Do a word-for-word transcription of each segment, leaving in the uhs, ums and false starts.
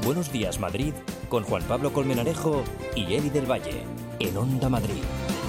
Buenos días, Madrid, con Juan Pablo Colmenarejo y Eli del Valle, en Onda Madrid.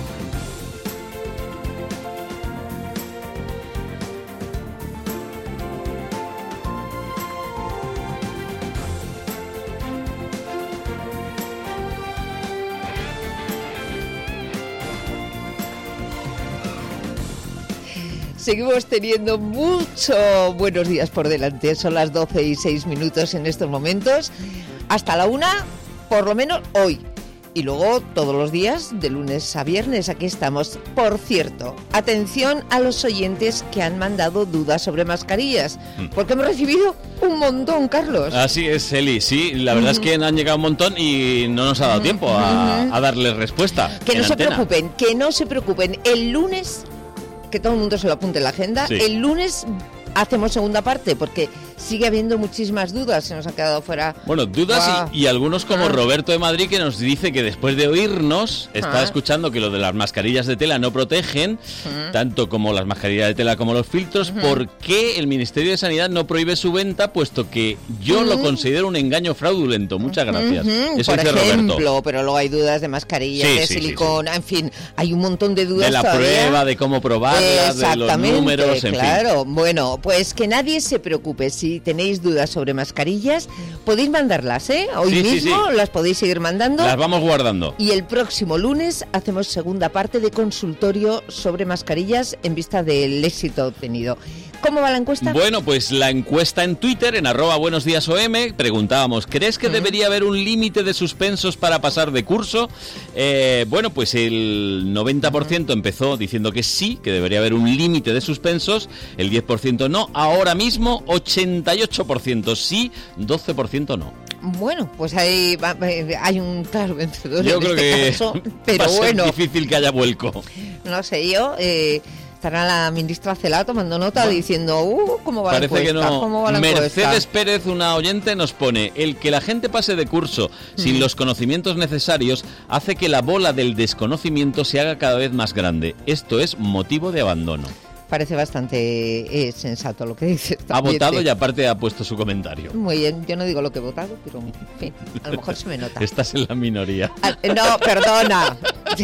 Seguimos teniendo mucho buenos días por delante. Son las doce y seis minutos en estos momentos. Hasta la una, por lo menos hoy. Y luego todos los días, de lunes a viernes, aquí estamos. Por cierto, atención a los oyentes que han mandado dudas sobre mascarillas, porque hemos recibido un montón, Carlos. Así es, Eli, sí, la verdad mm. es que han llegado un montón y no nos ha dado mm. tiempo a, a darles respuesta. Que no se antena. preocupen, que no se preocupen. El lunes, que todo el mundo se lo apunte en la agenda, sí. El lunes hacemos segunda parte, porque sigue habiendo muchísimas dudas, se nos ha quedado fuera. Bueno, dudas y, y algunos como ah. Roberto de Madrid, que nos dice que después de oírnos está ah. escuchando que lo de las mascarillas de tela no protegen, ah. tanto como las mascarillas de tela como los filtros. Uh-huh. ¿Por qué el Ministerio de Sanidad no prohíbe su venta, puesto que yo uh-huh. lo considero un engaño fraudulento? Muchas gracias. Uh-huh. Eso Por dice ejemplo, Roberto. Pero luego hay dudas de mascarillas, sí, de sí, silicona, sí, sí. en fin, hay un montón de dudas de la todavía. Prueba, de cómo probarlas, de los números, en claro. fin. Bueno, pues que nadie se preocupe. Si tenéis dudas sobre mascarillas, podéis mandarlas, ¿eh? Hoy sí, mismo sí, sí. las podéis seguir mandando. Las vamos guardando. Y el próximo lunes hacemos segunda parte de consultorio sobre mascarillas en vista del éxito obtenido. ¿Cómo va la encuesta? Bueno, pues la encuesta en Twitter, en arroba buenos días O M, preguntábamos, ¿crees que mm. debería haber un límite de suspensos para pasar de curso? Eh, bueno, pues el noventa por ciento mm. empezó diciendo que sí, que debería haber un límite de suspensos, el diez por ciento no, ahora mismo ochenta y ocho por ciento sí, doce por ciento no. Bueno, pues hay, hay un claro vencedor yo en creo este que caso, pero va a ser bueno. difícil que haya vuelco. No sé, yo... Eh, estará la ministra Celaá tomando nota bueno, diciendo, uh, ¿cómo va parece la encuesta? Que no. ¿Cómo va la Mercedes encuesta? Pérez, una oyente, nos pone, el que la gente pase de curso sin mm. los conocimientos necesarios hace que la bola del desconocimiento se haga cada vez más grande. Esto es motivo de abandono. Parece bastante eh, sensato lo que dice. Ha votado y aparte ha puesto su comentario. Muy bien, yo no digo lo que he votado, pero en fin, a lo mejor se me nota. Estás en la minoría. Ah, no, perdona.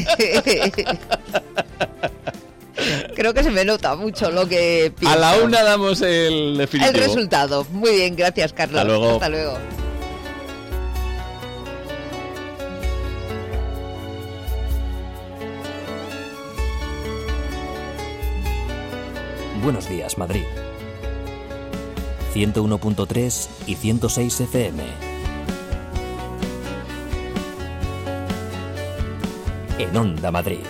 Creo que se me nota mucho lo que pienso. A la una damos el definitivo. El resultado. Muy bien, gracias, Carlos. Hasta luego. Hasta luego. Buenos días, Madrid. ciento uno punto tres y ciento seis F M. En Onda Madrid.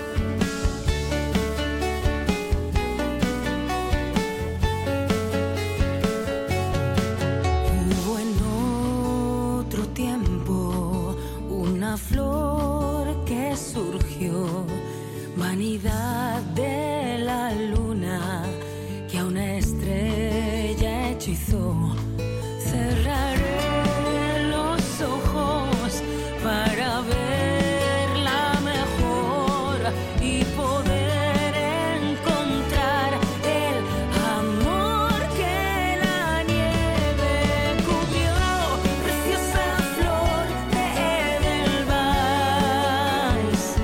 Flor que surgió, vanidad de la luna que a una estrella hechizó. Cerraré los ojos para verla mejor y poder encontrar el amor que la nieve cubrió. Preciosa flor de Edelweiss.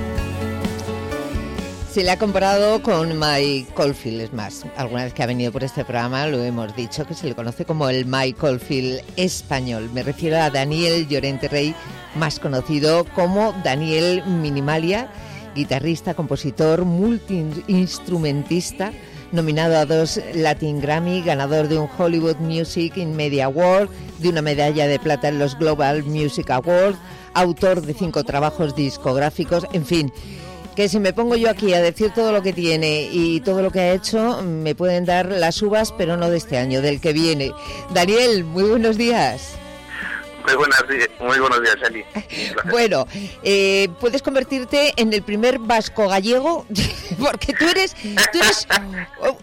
Se le ha comparado con Mike Oldfield, es más, alguna vez que ha venido por este programa lo hemos dicho, que se le conoce como el Mike Oldfield español. Me refiero a Daniel Llorente Rey, más conocido como Daniel Minimalia, guitarrista, compositor, multiinstrumentista, nominado a dos Latin Grammy, ganador de un Hollywood Music in Media Award, de una medalla de plata en los Global Music Awards, autor de cinco trabajos discográficos, en fin... que si me pongo yo aquí a decir todo lo que tiene y todo lo que ha hecho, me pueden dar las uvas, pero no de este año, del que viene. Daniel, muy buenos días. Muy buenos días, muy buenos días, Eli. Bueno, eh, puedes convertirte en el primer vasco gallego, porque tú eres, tú eres,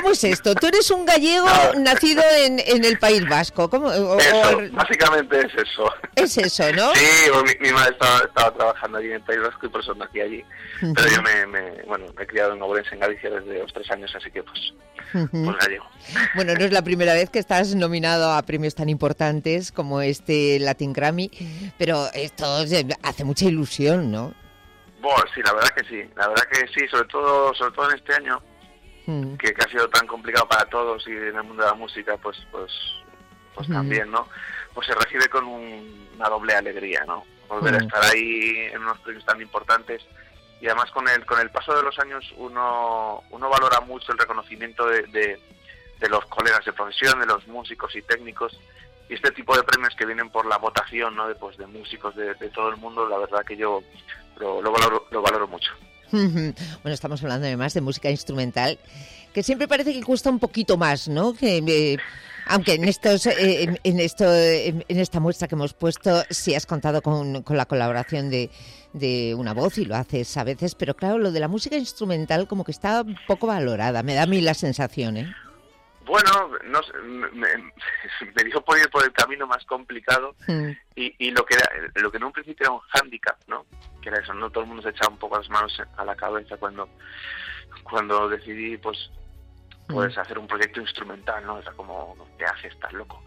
¿cómo es esto? Tú eres un gallego No. nacido en, en el País Vasco. ¿Cómo? O- Eso, o- básicamente es eso. es eso, ¿no? Sí, pues mi, mi madre estaba, estaba trabajando allí en el País Vasco y por eso nací allí. Ujú. Pero yo me, me, bueno, me he criado en Ourense, en Galicia, desde los tres años, así que pues, Ujú. pues gallego. Bueno, no es la primera vez que estás nominado a premios tan importantes como este Latin Grammy, pero esto eh, hace mucha ilusión, ¿no? Bueno, sí, la verdad que sí, la verdad que sí, sobre todo, sobre todo en este año, Mm. que, que ha sido tan complicado para todos y en el mundo de la música, pues, pues, pues Mm. también, ¿no? Pues se recibe con un- una doble alegría, ¿no? Volver Mm. a estar ahí en unos premios tan importantes y además con el con el paso de los años uno uno valora mucho el reconocimiento de, de, de los colegas de profesión, de los músicos y técnicos, y este tipo de premios que vienen por la votación, ¿no? De, pues, de músicos de, de todo el mundo, la verdad que yo lo, lo valoro lo valoro mucho. Ujú. Bueno, estamos hablando además de música instrumental, que siempre parece que cuesta un poquito más, ¿no? Que, eh, aunque en estos, eh, en, en esto, en, en esta muestra que hemos puesto, sí has contado con, con la colaboración de, de una voz y lo haces a veces, pero claro, lo de la música instrumental como que está un poco valorada, me da a mí la sensación, ¿eh? Bueno, no sé, me, me- me dio por ir por el camino más complicado Mm. y, y lo que era, lo que en un principio era un hándicap, ¿no? Que era eso, no todo el mundo se echaba un poco las manos a la cabeza cuando cuando decidí, pues, pues hacer un proyecto instrumental, ¿no? Era como, ¿qué haces? Estás loco.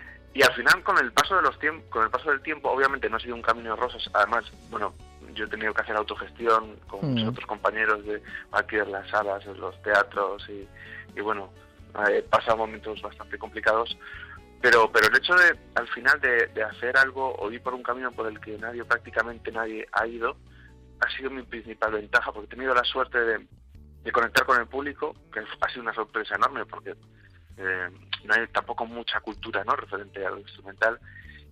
Y al final, con el paso de los tiempos, con el paso del tiempo, obviamente no ha sido un camino de rosas. Además, bueno, yo he tenido que hacer autogestión con Mm. muchos otros compañeros de alquiler las salas, en los teatros y, y bueno, he pasado momentos bastante complicados. Pero pero el hecho de, al final, de, de hacer algo o ir por un camino por el que nadie, prácticamente nadie ha ido, ha sido mi principal ventaja, porque he tenido la suerte de, de conectar con el público, que ha sido una sorpresa enorme, porque eh, no hay tampoco mucha cultura, ¿no?, referente a lo instrumental,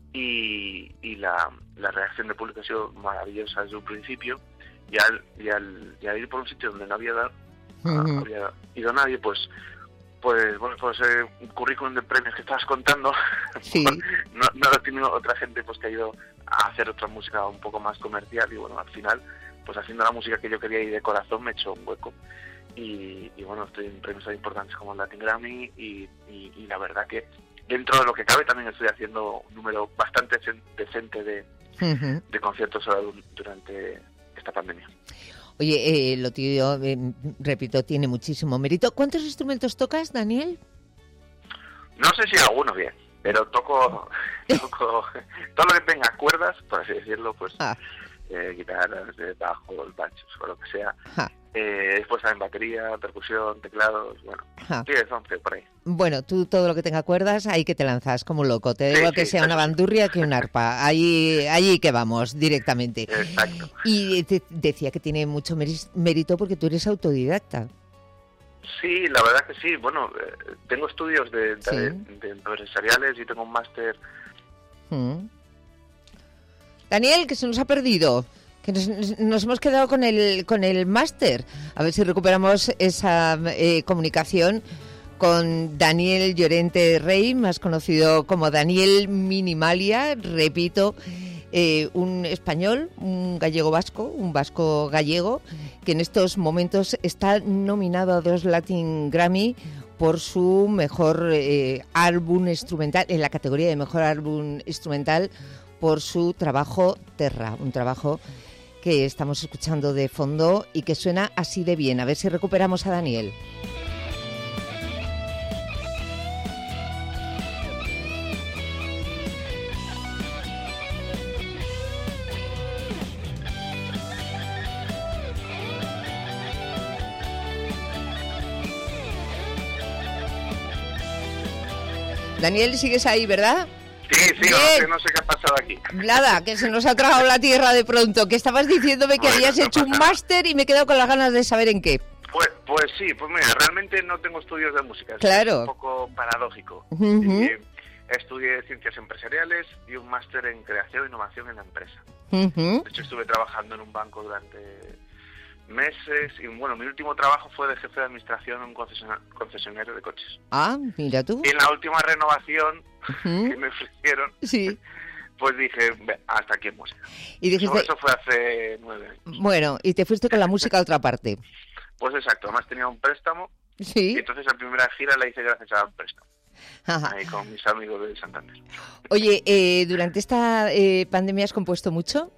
y, y la, la reacción del público ha sido maravillosa desde un principio, y al, y al, y al ir por un sitio donde no había, dado, Ujú. había ido nadie, pues pues bueno, pues eh, un currículum de premios que estabas contando, Sí. no, no lo ha tenido otra gente, pues que ha ido a hacer otra música un poco más comercial, y bueno, al final, pues haciendo la música que yo quería y de corazón me he hecho un hueco. Y, y bueno, estoy en premios tan importantes como el Latin Grammy y, y, y la verdad que dentro de lo que cabe también estoy haciendo un número bastante cen- decente de, Ujú. de conciertos ahora du- durante esta pandemia. Oye, eh, lo tío, eh, repito, tiene muchísimo mérito. ¿Cuántos instrumentos tocas, Daniel? No sé si alguno bien, pero toco, toco todo lo que tenga cuerdas, por así decirlo, pues Ah, eh, guitarras, eh, bajos, bachos o lo que sea. ja, Eh, después también batería, percusión, teclados, bueno, ja. diez, once, por ahí. Bueno, tú todo lo que tenga cuerdas, ahí que te lanzas como un loco. Te da Sí, igual que sí, sea una eso sí. bandurria que un arpa. Allí, allí que vamos, directamente. Exacto. Y te decía que tiene mucho meris- mérito porque tú eres autodidacta. Sí, la verdad que sí. Bueno, eh, tengo estudios de, de, Sí. de empresariales y tengo un máster. Mm. Daniel, que se nos ha perdido. Que nos, nos hemos quedado con el con el máster. A ver si recuperamos esa eh, comunicación con Daniel Llorente Rey, más conocido como Daniel Minimalia, repito, eh, un español, un gallego vasco, un vasco gallego, que en estos momentos está nominado a dos Latin Grammy por su mejor eh, álbum instrumental, en la categoría de mejor álbum instrumental, por su trabajo Terra, un trabajo que estamos escuchando de fondo y que suena así de bien. A ver si recuperamos a Daniel. Daniel, sigues ahí, ¿verdad? Sí, sí, no Bien. sé, no sé qué ha pasado aquí. Nada, que se nos ha tragado la tierra de pronto, que estabas diciéndome que Bueno, habías no hecho un pasa nada. máster y me he quedado con las ganas de saber en qué. Pues, pues sí, pues mira, realmente no tengo estudios de música. Es Claro. un poco paradójico. Ujú. Y estudié ciencias empresariales y un máster en creación e innovación en la empresa. Ujú. De hecho, estuve trabajando en un banco durante meses y bueno, mi último trabajo fue de jefe de administración en un concesiona- concesionario de coches. Ah, mira tú. Y en la última renovación Ujú. que me ofrecieron, Sí. pues dije, "Ve, hasta aquí en música". Y Eso, dijiste, eso fue hace nueve años. bueno, y te fuiste con la música a otra parte. Pues exacto, además tenía un préstamo Sí. Y entonces la primera gira la hice gracias a Presto, Ajá. ahí con mis amigos de Santander. Oye, eh, ¿durante esta eh, pandemia has compuesto mucho?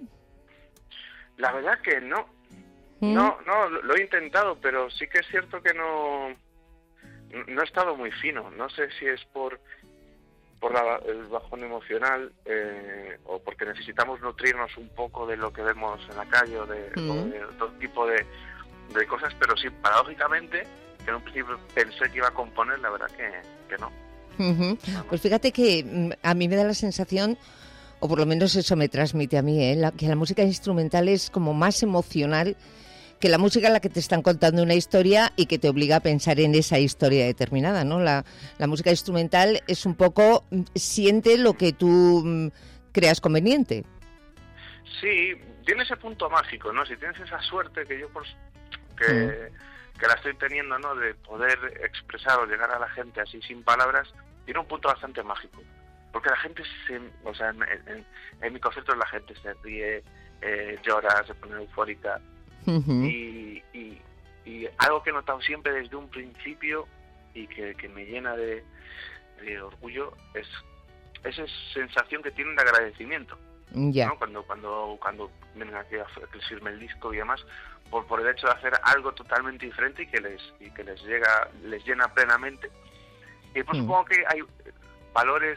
La verdad que no. ¿Mm? No, no, lo, lo he intentado, pero sí que es cierto que no, no he estado muy fino. No sé si es por, por la, el bajón emocional eh, o porque necesitamos nutrirnos un poco de lo que vemos en la calle o de, ¿Mm? o de todo tipo de, de cosas, pero sí, paradójicamente, que en un principio pensé que iba a componer, la verdad que, que no. Uh-huh. Pues fíjate que mm, a mí me da la sensación, o por lo menos eso me transmite a mí, ¿eh? la, que la música instrumental es como más emocional que la música en la que te están contando una historia y que te obliga a pensar en esa historia determinada, ¿no? La, la música instrumental es un poco, mm, siente lo que tú mm, creas conveniente. Sí, tiene ese punto mágico, ¿no? Si tienes esa suerte que yo por que, Mm. que la estoy teniendo, ¿no? De poder expresar o llegar a la gente así sin palabras, tiene un punto bastante mágico. Porque la gente, se, o sea, en, en, en mi concierto la gente se ríe, eh, llora, se pone eufórica. Uh-huh. Y, y, y algo que he notado siempre desde un principio y que, que me llena de, de orgullo es esa sensación que tienen de agradecimiento. Ya. ¿No? Cuando cuando cuando vienen aquí a firme el disco y demás, por por el hecho de hacer algo totalmente diferente y que les y que les llega les llena plenamente. Y pues Mm. supongo que hay valores,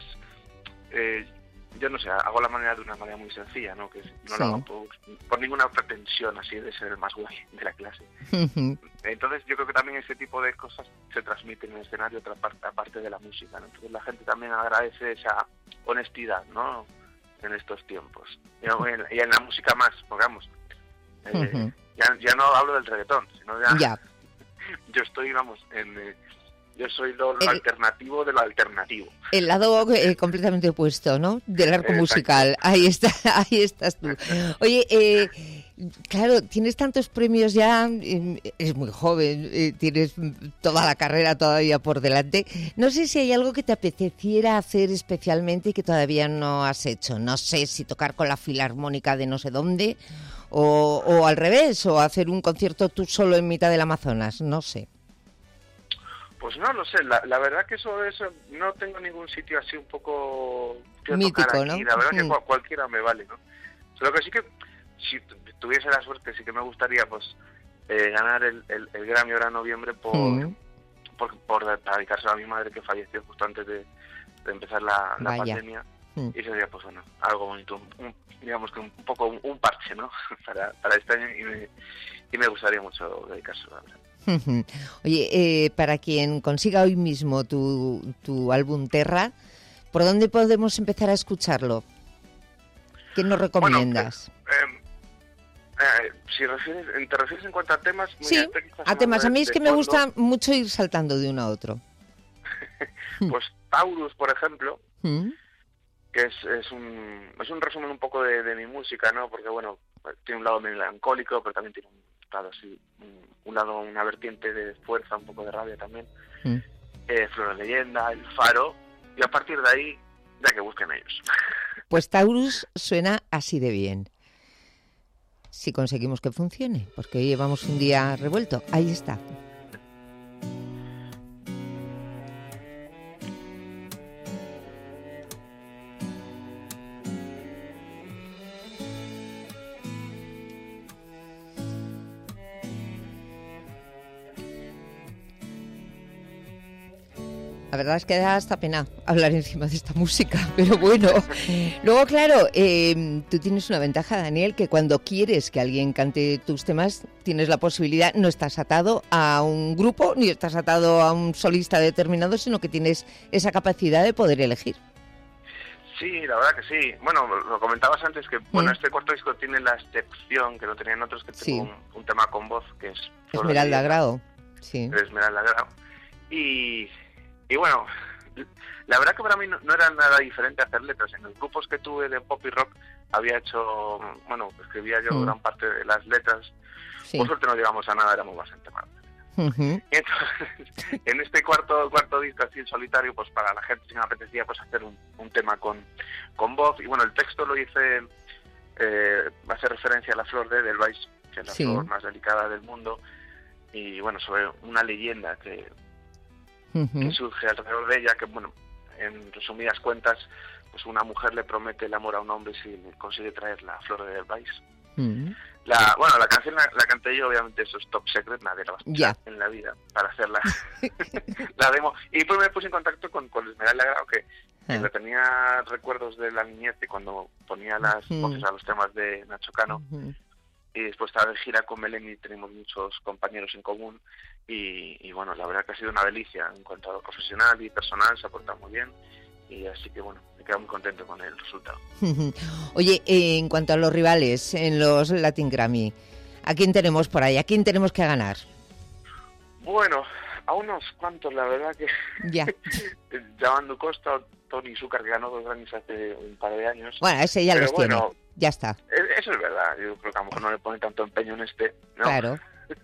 eh, yo no sé, hago la manera de una manera muy sencilla, ¿no? Que no Sí. lo hago por, por ninguna pretensión así de ser el más guay de la clase. Uh-huh. Entonces yo creo que también ese tipo de cosas se transmiten en el escenario, otra parte, aparte de la música, ¿no? Entonces la gente también agradece esa honestidad, ¿no? En estos tiempos. Y en, y en la música más, digamos. Eh, Uh-huh. ya, ya no hablo del reggaetón, sino ya, Ya. yo estoy, vamos, en... Eh, yo soy lo, lo El- alternativo de lo alternativo. El lado eh, completamente opuesto, ¿no? Del arco Exacto. musical. Ahí está, ahí estás tú. Oye, eh, claro, tienes tantos premios ya, eh, eres muy joven, eh, tienes toda la carrera todavía por delante. No sé si hay algo que te apeteciera hacer especialmente y que todavía no has hecho. No sé si tocar con la filarmónica de no sé dónde o, o al revés, o hacer un concierto tú solo en mitad del Amazonas, no sé. Pues no lo sé, la, la verdad que eso, eso no tengo ningún sitio así un poco que Mítico, tocar aquí. ¿no? La verdad que Mm. cual- cualquiera me vale, ¿no? Lo que sí que, si tu- tuviese la suerte, sí que me gustaría pues eh, ganar el, el, el Grammy ahora en noviembre por, Mm. por, por dedicarse a mi madre que falleció justo antes de, de empezar la, la Vaya. pandemia. Mm. Y sería pues bueno, algo bonito, un, un- digamos que un, un poco un, un parche, ¿no? para, para este año y me, y me gustaría mucho dedicárselo, la verdad. Ujú. Oye, eh, para quien consiga hoy mismo tu, tu álbum Terra, ¿por dónde podemos empezar a escucharlo? ¿Qué nos recomiendas? Eh, eh, si refieres, te refieres en cuanto a temas, muy Sí, técnicos, a temas. A mí es de que me fondo, gusta mucho ir saltando de uno a otro. Pues Taurus, por ejemplo, ¿Mm? que es, es un es un resumen un poco de, de mi música, ¿no? Porque bueno, tiene un lado melancólico, pero también tiene un lado así, un, un lado, una vertiente de fuerza, un poco de rabia también. Mm. Eh, Flor de Leyenda, El Faro, y a partir de ahí, ya que busquen ellos. Pues Taurus suena así de bien. Si conseguimos que funcione, porque hoy llevamos un día revuelto. Ahí está. La verdad es que da hasta pena hablar encima de esta música, pero bueno. Luego, claro, eh, tú tienes una ventaja, Daniel, que cuando quieres que alguien cante tus temas, tienes la posibilidad, no estás atado a un grupo, ni estás atado a un solista determinado, sino que tienes esa capacidad de poder elegir. Sí, la verdad que sí. Bueno, lo comentabas antes que, bueno, Mm. este cuarto disco tiene la excepción que no tenían otros, que Sí. tengo un, un tema con voz, que es Flor de Esmeralda Leyenda. Grau, sí. de Esmeralda Grau. Y, y bueno, la verdad que para mí no, no era nada diferente hacer letras. En los grupos que tuve de pop y rock había hecho, bueno, escribía yo Mm. gran parte de las letras. Sí. Por suerte no llegamos a nada, éramos bastante malos. Ujú. Y entonces, en este cuarto cuarto disco así en solitario, pues para la gente sí me apetecía pues hacer un, un tema con, con voz. Y bueno, el texto lo hice, eh, va a hacer referencia a la flor de Edelweiss, que es la Sí. flor más delicada del mundo. y bueno, sobre una leyenda que, Ujú. que surge alrededor de ella, que bueno, en resumidas cuentas, pues una mujer le promete el amor a un hombre si le consigue traer la flor de Edelweiss. Mm. La, bueno, la canción la, la canté yo, obviamente eso es top secret, nadie la va a escuchar Ya. en la vida para hacer la, la demo. Y pues me puse en contacto con, con Esmeralda Grau, que, que Ah. le tenía recuerdos de la niñez de cuando ponía las Ujú. voces a los temas de Nacho Cano. Ujú. Y después estaba de gira con Belén y tenemos muchos compañeros en común. Y, y bueno, la verdad que ha sido una delicia en cuanto a lo profesional y personal, se ha portado muy bien. Y así que bueno, me quedo muy contento con el resultado. Oye, eh, en cuanto a los rivales en los Latin Grammy, ¿a quién tenemos por ahí? ¿A quién tenemos que ganar? Bueno, a unos cuantos, la verdad que... Ya. Llamando Costa, Tony Zúcar, que ganó dos Grammys hace un par de años. Bueno, ese ya Pero los bueno, tiene. Ya está. e- Eso es verdad. Yo creo que a lo mejor no le pone tanto empeño en este, ¿no? Claro.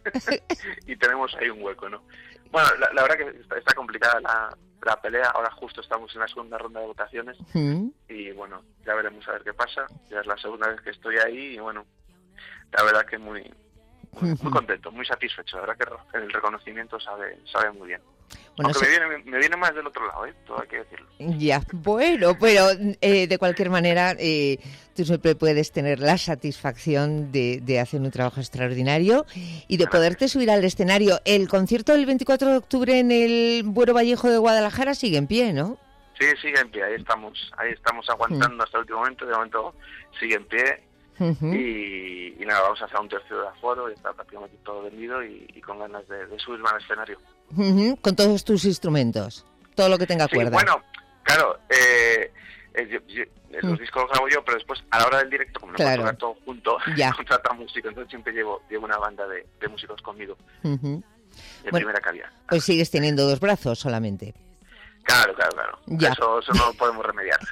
Y tenemos ahí un hueco, ¿no? Bueno, la, la verdad que está, está complicada la, la pelea. Ahora justo estamos en la segunda ronda de votaciones. Mm. Y bueno, ya veremos a ver qué pasa. Ya es la segunda vez que estoy ahí y bueno, la verdad que muy, muy, muy contento, muy satisfecho. La verdad que el reconocimiento sabe, sabe muy bien. Bueno, Aunque se- me viene, me viene más del otro lado, ¿eh? Todo hay que decirlo. Ya, bueno, pero eh, de cualquier manera, eh, tú siempre puedes tener la satisfacción de, de hacer un trabajo extraordinario y de poderte subir al escenario. El concierto del veinticuatro de octubre en el Buero Vallejo de Guadalajara sigue en pie, ¿no? Sí, sigue en pie, ahí estamos, ahí estamos aguantando hasta el último momento, de momento sigue en pie Ujú. y, y nada, vamos a hacer un tercio de aforo, y está prácticamente todo vendido y, y con ganas de, de subirme al escenario. Ujú, con todos tus instrumentos, todo lo que tenga Sí, cuerda. bueno, claro, eh, eh, yo- yo- eh, los Mm. discos los grabo yo, pero después a la hora del directo, como no Claro. puedo tocar todo junto, Ya. contrata música, entonces siempre llevo, llevo una banda de, de músicos conmigo, Ujú. de Bueno. primera calidad. Pues sigues teniendo dos brazos solamente. Claro, claro, claro, Ya. Eso, eso no lo podemos remediar.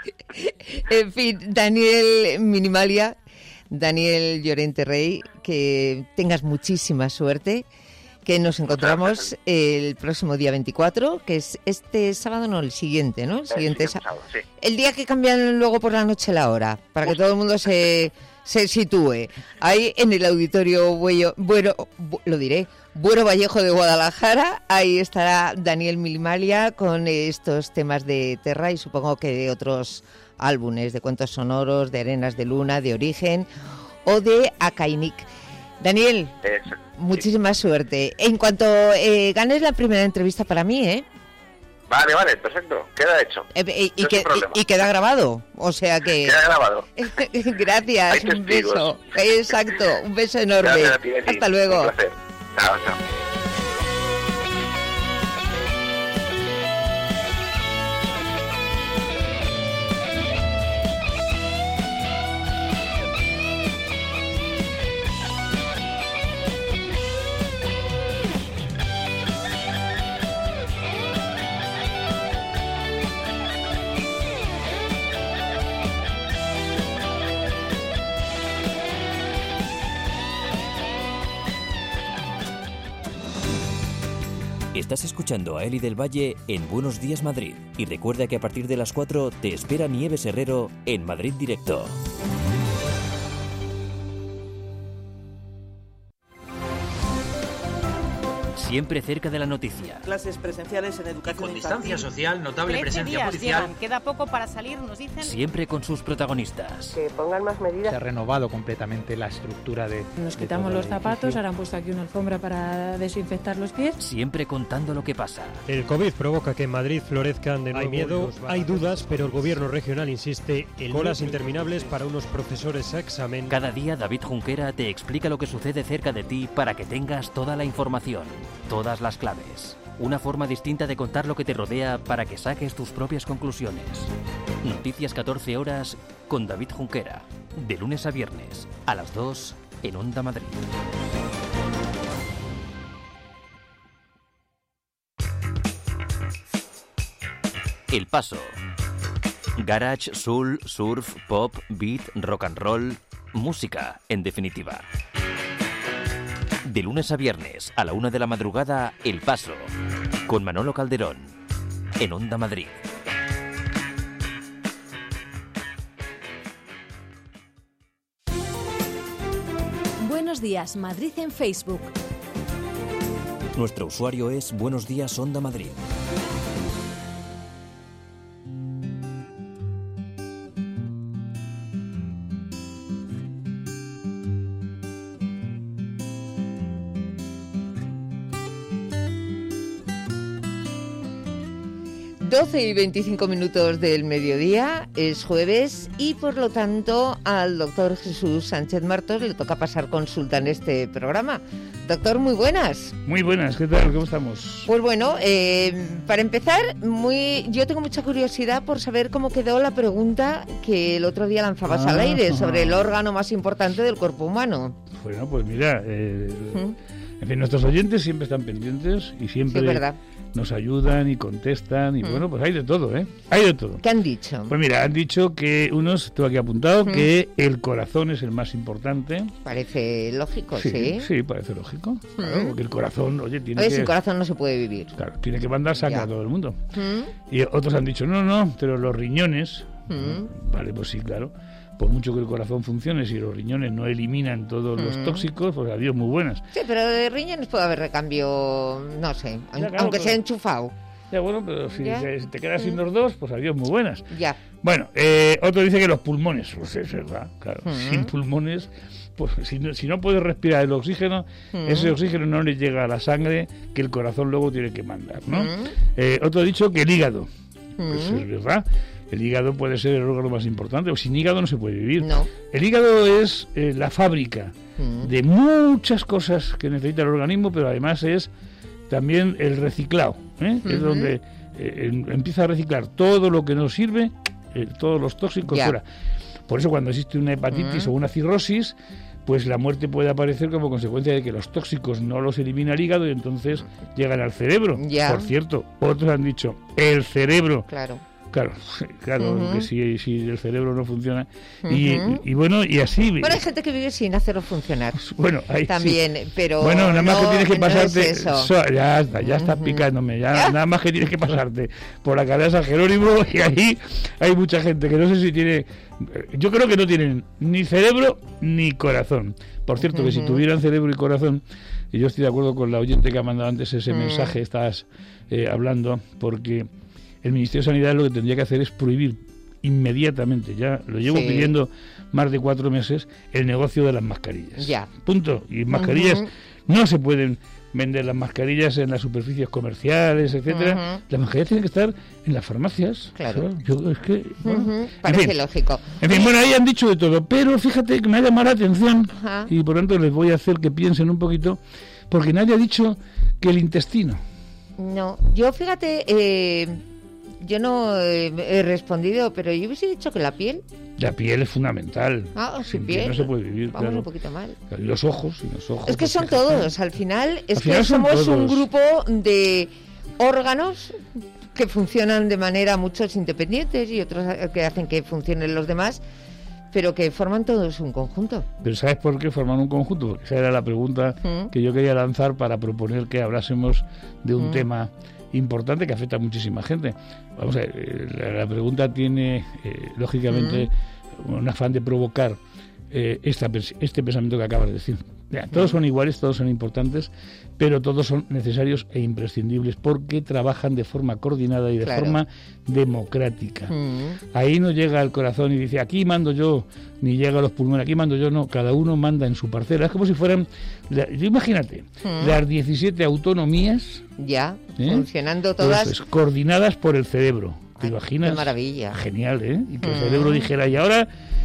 En fin, Daniel Minimalia, Daniel Llorente Rey, que tengas muchísima suerte, que nos encontramos gracias. el próximo día veinticuatro, que es este sábado, no, el siguiente, ¿no? El siguiente Eh, sí, sa- sábado, sí. El día que cambian luego por la noche la hora, para que todo el mundo se, se sitúe. Ahí en el auditorio Buello, bueno, bu- lo diré, Buero Vallejo de Guadalajara, ahí estará Daniel Minimalia con estos temas de Terra y supongo que de otros álbumes, de cuentos sonoros, de Arenas de Luna, de Origen o de Akainik. Daniel, Eh, sí. muchísima suerte. En cuanto eh, ganes la primera entrevista para mí, ¿eh? Vale, vale, perfecto, queda hecho. Eh, eh, y, No que, sin problema. y- y queda grabado, o sea que... Queda grabado. Gracias, Hay un testigos. beso. Exacto, un beso enorme. Gracias a ti, Eli. Hasta luego. Un placer. Chao, chao. Estás escuchando a Eli del Valle en Buenos Días Madrid. Y recuerda que a partir de las cuatro te espera Nieves Herrero en Madrid Directo. Siempre cerca de la noticia. Clases presenciales en educación Con infantil. distancia social, notable Trece presencia días policial. llevan, queda poco para salir, nos dicen. Siempre con sus protagonistas. Que pongan más medidas. Se ha renovado completamente la estructura de... Nos de quitamos todo los el zapatos, edificio. ahora han puesto aquí una alfombra para desinfectar los pies. Siempre contando lo que pasa. El COVID provoca que en Madrid florezcan de nuevo. Hay miedo, hay dudas, pero el gobierno regional insiste en colas interminables para unos profesores a examen. Cada día David Junquera te explica lo que sucede cerca de ti para que tengas toda la información, todas las claves. Una forma distinta de contar lo que te rodea para que saques tus propias conclusiones. Noticias catorce horas con David Junquera. De lunes a viernes, a las dos, en Onda Madrid. El Paso. Garage, soul, surf, pop, beat, rock and roll. Música, en definitiva. De lunes a viernes, a la una de la madrugada, El Paso. Con Manolo Calderón. En Onda Madrid. Buenos días, Madrid en Facebook. Nuestro usuario es Buenos Días Onda Madrid. doce y veinticinco minutos del mediodía, es jueves y por lo tanto al doctor Jesús Sánchez Martos le toca pasar consulta en este programa. Doctor, muy buenas. Muy buenas, ¿qué tal? ¿Cómo estamos? Pues bueno, eh, para empezar, muy, yo tengo mucha curiosidad por saber cómo quedó la pregunta que el otro día lanzabas ah, al aire sobre el órgano más importante del cuerpo humano. Bueno, pues mira, eh, ¿Mm? en fin, nuestros oyentes siempre están pendientes y siempre... Sí, es verdad. Nos ayudan y contestan y mm. bueno, pues hay de todo, ¿eh? Hay de todo. ¿Qué han dicho? Pues mira, han dicho que unos, tengo aquí apuntado, mm. que el corazón es el más importante. Parece lógico, sí. Sí, sí parece lógico. Mm. Claro, porque el corazón, oye, tiene oye, que... sin corazón no se puede vivir. Claro, tiene que mandar sangre a todo el mundo. Mm. Y otros han dicho, no, no, pero los riñones... Mm. Vale, pues sí, claro. Por mucho que el corazón funcione, si los riñones no eliminan todos mm. los tóxicos, pues adiós, muy buenas. Sí, pero de riñones puede haber recambio, no sé, ya, claro, aunque pero, sea enchufado. Ya, bueno, pero si te, te quedas mm. sin los dos, pues adiós, muy buenas. Ya. Bueno, eh, otro dice que los pulmones, pues es verdad, claro, mm. sin pulmones, pues si no, si no puedes respirar el oxígeno, mm. ese oxígeno no le llega a la sangre que el corazón luego tiene que mandar, ¿no? Mm. Eh, otro ha dicho que el hígado, mm. pues es verdad. El hígado puede ser el órgano más importante, o sin hígado no se puede vivir. No. El hígado es eh, la fábrica mm. de muchas cosas que necesita el organismo, pero además es también el reciclado, ¿eh? Mm-hmm. Es donde eh, empieza a reciclar todo lo que no sirve, eh, todos los tóxicos yeah. fuera. Por eso cuando existe una hepatitis mm. o una cirrosis, pues la muerte puede aparecer como consecuencia de que los tóxicos no los elimina el hígado y entonces llegan al cerebro. Yeah. Por cierto, otros han dicho, el cerebro... Claro. Claro, claro, uh-huh. que si, si el cerebro no funciona. Uh-huh. y, y bueno, y así... Bueno, hay gente que vive sin hacerlo funcionar. Bueno, ahí también, sí. pero... Bueno, nada más no, que tienes que pasarte... No es eso. So, ya está, ya uh-huh. estás picándome. Ya, ¿Ya? Nada más que tienes que pasarte por la carrera San Jerónimo y ahí hay mucha gente que no sé si tiene... Yo creo que no tienen ni cerebro ni corazón. Por cierto, uh-huh. que si tuvieran cerebro y corazón, y yo estoy de acuerdo con la oyente que ha mandado antes ese uh-huh. mensaje, estás eh, hablando, porque... El Ministerio de Sanidad lo que tendría que hacer es prohibir inmediatamente, ya lo llevo sí. pidiendo más de cuatro meses, el negocio de las mascarillas. Ya. Punto. Y mascarillas, uh-huh. no se pueden vender las mascarillas en las superficies comerciales, etcétera. Uh-huh. Las mascarillas tienen que estar en las farmacias. Claro. Yo, es que, bueno, uh-huh. Parece en fin, lógico. En fin, bueno, ahí han dicho de todo, pero fíjate que me ha llamado la atención uh-huh. y por tanto les voy a hacer que piensen un poquito, porque nadie ha dicho que el intestino. No, yo fíjate... Eh... Yo no he, he respondido, pero yo hubiese dicho que la piel. La piel es fundamental. Ah, sin piel, piel no se puede vivir. Vamos claro. un poquito mal. Y los ojos, y los ojos. Es que pues, son fíjate. todos. Al final es Al final que somos todos. un grupo de órganos que funcionan de manera muchos independientes y otros que hacen que funcionen los demás, pero que forman todos un conjunto. Pero ¿sabes por qué forman un conjunto? Porque esa era la pregunta ¿Mm? que yo quería lanzar para proponer que hablásemos de un ¿Mm? tema importante que afecta a muchísima gente. Vamos a ver, la, la pregunta tiene, eh, lógicamente, mm. un afán de provocar eh, esta, este pensamiento que acabas de decir. Mira, todos mm. son iguales, todos son importantes, pero todos son necesarios e imprescindibles porque trabajan de forma coordinada y de claro. forma democrática. Mm. Ahí no llega al corazón y dice, aquí mando yo, ni llega a los pulmones, aquí mando yo, no, cada uno manda en su parcela. Es como si fueran, imagínate, mm. las diecisiete autonomías... Ya, ¿eh? funcionando todas... Pues, coordinadas por el cerebro. ¿Te Ay, imaginas? Qué maravilla. Genial, ¿eh? Y que mm. el cerebro dijera, y ahora...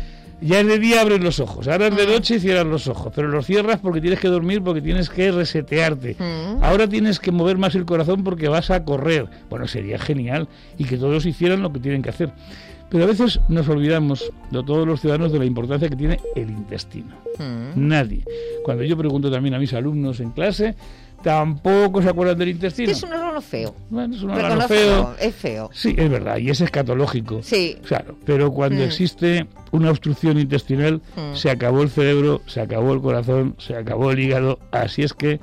Ya es de día, abres los ojos, ahora es de noche y cierras los ojos, pero los cierras porque tienes que dormir, porque tienes que resetearte. Mm. Ahora tienes que mover más el corazón porque vas a correr. Bueno, sería genial y que todos hicieran lo que tienen que hacer. Pero a veces nos olvidamos, de todos los ciudadanos, de la importancia que tiene el intestino. Mm. Nadie. Cuando yo pregunto también a mis alumnos en clase, tampoco se acuerdan del intestino. Es un órgano feo. Bueno, es un órgano feo. Es feo. Sí, es verdad, y es escatológico. Sí. Claro, pero cuando mm. existe una obstrucción intestinal, mm. se acabó el cerebro, se acabó el corazón, se acabó el hígado. Así es que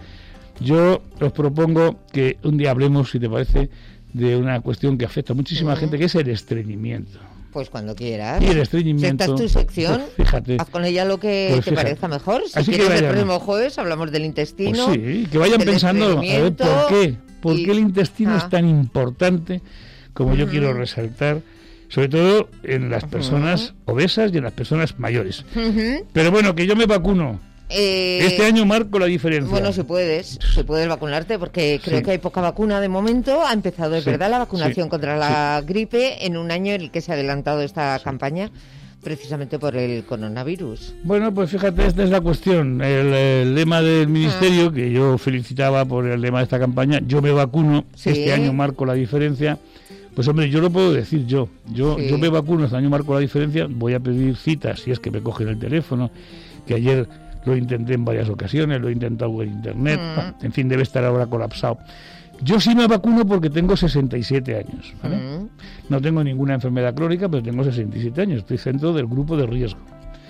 yo os propongo que un día hablemos, si te parece, de una cuestión que afecta a muchísima mm. gente, que es el estreñimiento. Pues cuando quieras. Y el estreñimiento. Si esta es tu sección, pues fíjate, haz con ella lo que pues te fíjate. parezca mejor. Si Así que quieres el vayan. próximo jueves hablamos del intestino. Pues sí, que vayan del pensando, a ver, estreñimiento ¿por qué? ¿Por y- qué el intestino Ah. es tan importante como yo Ujú. quiero resaltar? Sobre todo en las personas obesas y en las personas mayores. Ujú. Pero bueno, que yo me vacuno. Eh, Este año marco la diferencia. Bueno, si puedes, si puedes vacunarte, porque creo Sí. que hay poca vacuna de momento. Ha empezado, es Sí, verdad, la vacunación sí, contra la gripe en un año en el que se ha adelantado esta campaña, precisamente por el coronavirus. Bueno, pues fíjate, esta es la cuestión. El, el lema del Ah. Ministerio, que yo felicitaba por el lema de esta campaña, yo me vacuno, Sí. este año marco la diferencia. Pues hombre, yo lo puedo decir yo. Yo, Sí. yo me vacuno, este año marco la diferencia, voy a pedir citas, si es que me cogen el teléfono, que ayer lo intenté en varias ocasiones, lo he intentado por internet, Mm. en fin, debe estar ahora colapsado. Yo sí me vacuno porque tengo sesenta y siete años, ¿vale? Mm. No tengo ninguna enfermedad crónica, pero tengo sesenta y siete años, estoy dentro del grupo de riesgo.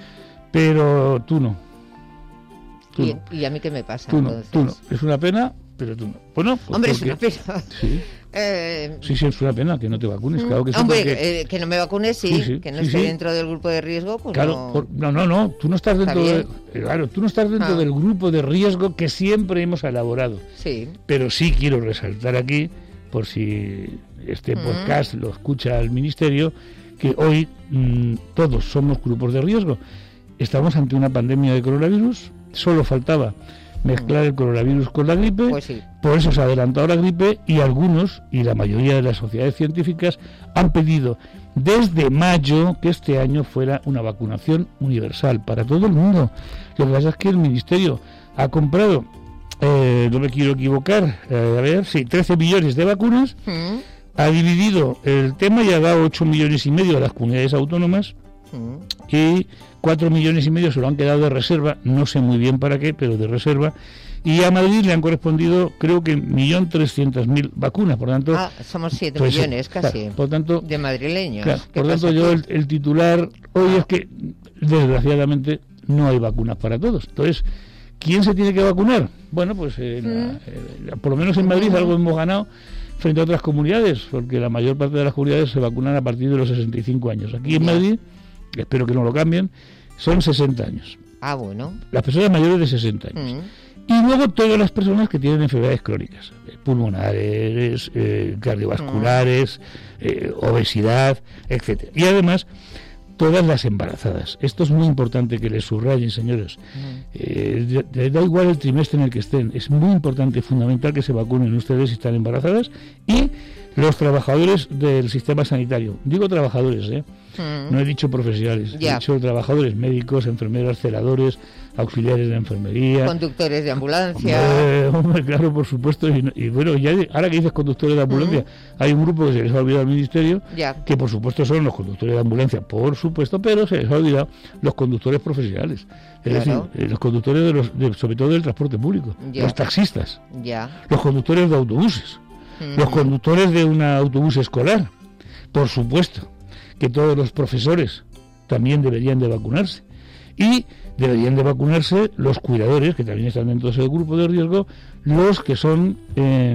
Pero tú no. Tú ¿Y, no. y a mí qué me pasa? Tú no, entonces? tú no. Es una pena, pero tú no. Bueno, pues Hombre, es porque- una pena. Sí, Eh, sí, sí, es una pena que no te vacunes, claro que sí. Hombre, porque- eh, que no me vacune, sí, Sí, sí, que no sí, esté sí. dentro del grupo de riesgo, pues Claro, no. por- no, no, no, tú no estás Está dentro, de, bien. eh, claro, tú no estás dentro Ah. del grupo de riesgo que siempre hemos elaborado. Sí. Pero sí quiero resaltar aquí, por si este Mm. podcast lo escucha el Ministerio, que hoy mm, todos somos grupos de riesgo. Estamos ante una pandemia de coronavirus, solo faltaba mezclar el coronavirus con la gripe, Pues sí. por eso se ha adelantado la gripe y algunos, y la mayoría de las sociedades científicas, han pedido desde mayo que este año fuera una vacunación universal para todo el mundo. Lo que pasa es que el Ministerio ha comprado, eh, no me quiero equivocar, eh, a ver, sí, trece millones de vacunas, Mm, ha dividido el tema y ha dado ocho millones y medio a las comunidades autónomas mm. y cuatro millones y medio se lo han quedado de reserva, no sé muy bien para qué, pero de reserva. Y a Madrid le han correspondido, creo que un millón trescientas mil vacunas, por tanto... Ah, somos siete pues, millones casi. claro, por tanto, de madrileños. claro, ¿Qué por tanto pasa yo aquí? el, el titular hoy es que, desgraciadamente, no hay vacunas para todos. Entonces, ¿quién se tiene que vacunar? Bueno, pues eh, la- eh, por lo menos en Madrid algo hemos ganado frente a otras comunidades, porque la mayor parte de las comunidades se vacunan a partir de los sesenta y cinco años. Aquí en Ya. Madrid, espero que no lo cambien, son sesenta años. Ah, bueno. Las personas mayores de sesenta años. Mm. Y luego todas las personas que tienen enfermedades crónicas, eh, pulmonares, eh, cardiovasculares, eh, obesidad, etcétera. Y además, todas las embarazadas. Esto es muy importante que les subrayen, señores. Eh, da- da igual el trimestre en el que estén. Es muy importante, fundamental que se vacunen ustedes si están embarazadas y los trabajadores del sistema sanitario. Digo trabajadores, ¿eh? Mm. No he dicho profesionales. Ya. He dicho trabajadores médicos, enfermeras, celadores, auxiliares de enfermería. Conductores de ambulancia. Hombre, hombre, claro, por supuesto. Y, y bueno, ya ahora que dices conductores de ambulancia, hay un grupo que se les ha olvidado al Ministerio, Ya. que por supuesto son los conductores de ambulancia, por supuesto, pero se les ha olvidado los conductores profesionales. Es Claro. decir, eh, los conductores, de los, de- sobre todo del transporte público, Ya. los taxistas, Ya. los conductores de autobuses, Mm. los conductores de un autobús escolar, por supuesto, que todos los profesores también deberían de vacunarse. Y deberían de vacunarse los cuidadores, que también están dentro de ese grupo de riesgo, los que son eh,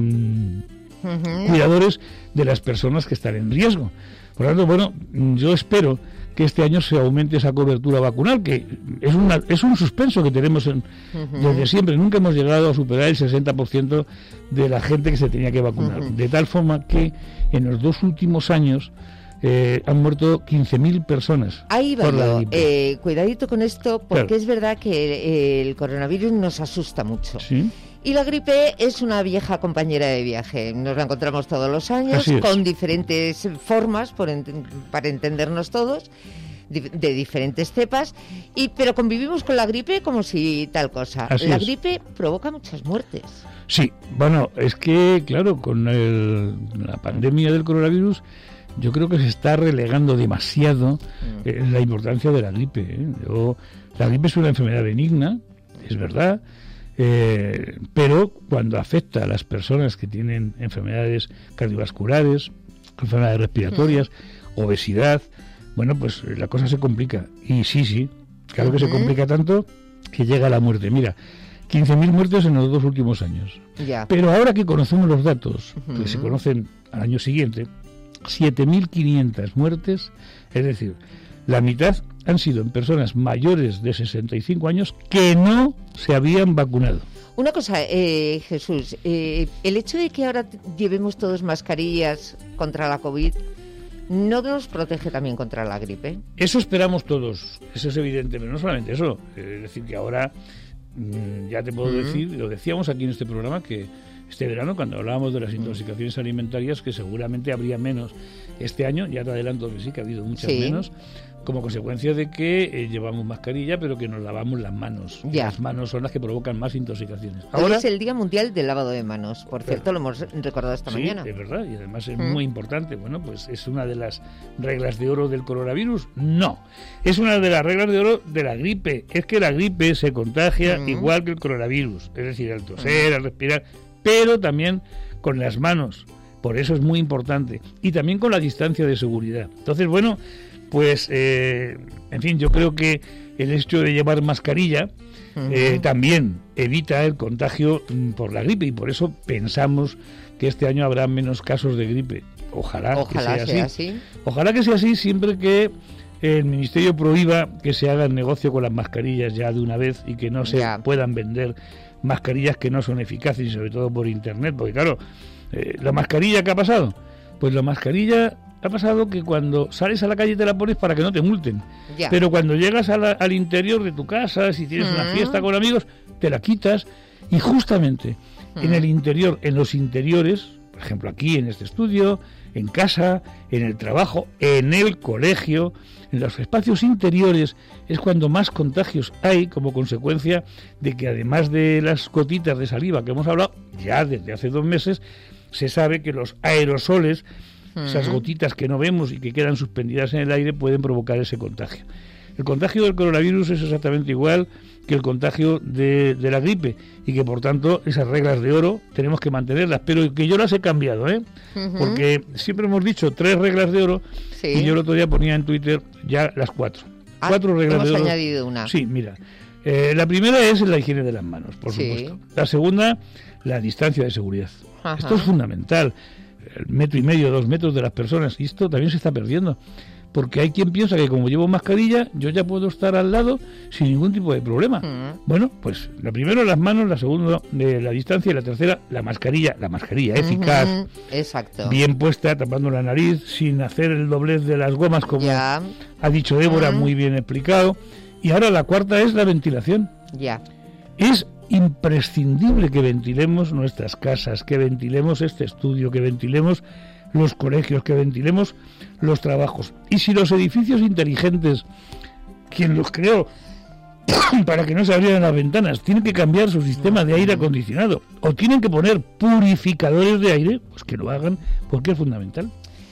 Ujú. cuidadores de las personas que están en riesgo. Por lo tanto, bueno, yo espero que este año se aumente esa cobertura vacunal, que es, una, es un suspenso que tenemos en, Ujú. desde siempre. Nunca hemos llegado a superar el sesenta por ciento de la gente que se tenía que vacunar. Ujú. De tal forma que en los dos últimos años eh, han muerto quince mil personas Ahí va por la yo. gripe. Eh, cuidadito con esto, porque Claro. es verdad que eh, el coronavirus nos asusta mucho. ¿Sí? Y la gripe es una vieja compañera de viaje. Nos la encontramos todos los años, Así es. con diferentes formas, por ent- para entendernos todos, di- de diferentes cepas, y pero convivimos con la gripe como si tal cosa. Así la es. gripe provoca muchas muertes. Sí, bueno, es que, claro, con el- la pandemia del coronavirus, yo creo que se está relegando demasiado eh, la importancia de la gripe. ¿eh? Yo- la gripe es una enfermedad benigna, es verdad, eh, pero cuando afecta a las personas que tienen enfermedades cardiovasculares, enfermedades respiratorias, obesidad, bueno, pues eh, la cosa se complica. Y sí, sí, claro que se Ujú. complica tanto que llega a la muerte. Mira, quince mil muertes en los dos últimos años. Ya. Pero ahora que conocemos los datos, Ujú. que se conocen al año siguiente, siete mil quinientas muertes Es decir, la mitad han sido en personas mayores de sesenta y cinco años que no se habían vacunado. Una cosa, eh, Jesús, eh, el hecho de que ahora llevemos todos mascarillas contra la COVID, ¿no nos protege también contra la gripe? Eso esperamos todos, eso es evidente, pero no solamente eso. Es decir, que ahora, mmm, ya te puedo uh-huh. decir, lo decíamos aquí en este programa, que este verano, cuando hablábamos de las intoxicaciones uh-huh. alimentarias, que seguramente habría menos este año, ya te adelanto que sí, que ha habido muchas sí. menos, como consecuencia de que eh, llevamos mascarilla, pero que nos lavamos las manos. Ya. Las manos son las que provocan más intoxicaciones. Hoy Ahora, es el Día Mundial del Lavado de Manos, por cierto, lo hemos recordado esta sí, mañana. Sí, es verdad, y además es mm. muy importante. Bueno, pues es una de las reglas de oro del coronavirus. No, es una de las reglas de oro de la gripe. Es que la gripe se contagia mm. igual que el coronavirus, es decir, al toser, mm. al respirar, pero también con las manos. Por eso es muy importante. Y también con la distancia de seguridad. Entonces, bueno, pues, eh, en fin, yo creo que el hecho de llevar mascarilla uh-huh. eh, también evita el contagio mm, por la gripe, y por eso pensamos que este año habrá menos casos de gripe. Ojalá, Ojalá que sea, sea así. así. Ojalá que sea así, siempre que el Ministerio prohíba que se haga el negocio con las mascarillas ya de una vez, y que no se ya. puedan vender mascarillas que no son eficaces, y sobre todo por internet, porque claro, eh, ¿la mascarilla qué ha pasado? Pues la mascarilla ha pasado que cuando sales a la calle te la pones para que no te multen, ya. pero cuando llegas a la, al interior de tu casa, si tienes mm. una fiesta con amigos, te la quitas, y justamente mm. en el interior, en los interiores, por ejemplo aquí en este estudio, en casa, en el trabajo, en el colegio, en los espacios interiores, es cuando más contagios hay, como consecuencia de que, además de las gotitas de saliva que hemos hablado, ya desde hace dos meses se sabe que los aerosoles, esas gotitas que no vemos y que quedan suspendidas en el aire, pueden provocar ese contagio. El contagio del coronavirus es exactamente igual que el contagio de, de la gripe, y que por tanto esas reglas de oro tenemos que mantenerlas, pero que yo las he cambiado, ¿eh? Uh-huh. Porque siempre hemos dicho tres reglas de oro, sí. y yo el otro día ponía en Twitter ya las cuatro. Ah, cuatro reglas hemos de oro. añadido una. Sí, mira. Eh, la primera es la higiene de las manos, por sí. supuesto. La segunda, la distancia de seguridad. Ajá. Esto es fundamental. El metro y medio, dos metros de las personas, y esto también se está perdiendo, porque hay quien piensa que como llevo mascarilla yo ya puedo estar al lado sin ningún tipo de problema. Uh-huh. Bueno, pues la primera las manos, la segunda de la distancia, y la tercera la mascarilla, la mascarilla uh-huh. eficaz, exacto, bien puesta, tapando la nariz, sin hacer el doblez de las gomas, como ya. ha dicho Débora, uh-huh. muy bien explicado. Y ahora la cuarta es la ventilación. Ya. Es imprescindible que ventilemos nuestras casas, que ventilemos este estudio, que ventilemos los colegios, que ventilemos los trabajos. Y si los edificios inteligentes, quien los creó para que no se abrieran las ventanas, tienen que cambiar su sistema de aire acondicionado, o tienen que poner purificadores de aire, pues que lo hagan, porque es fundamental.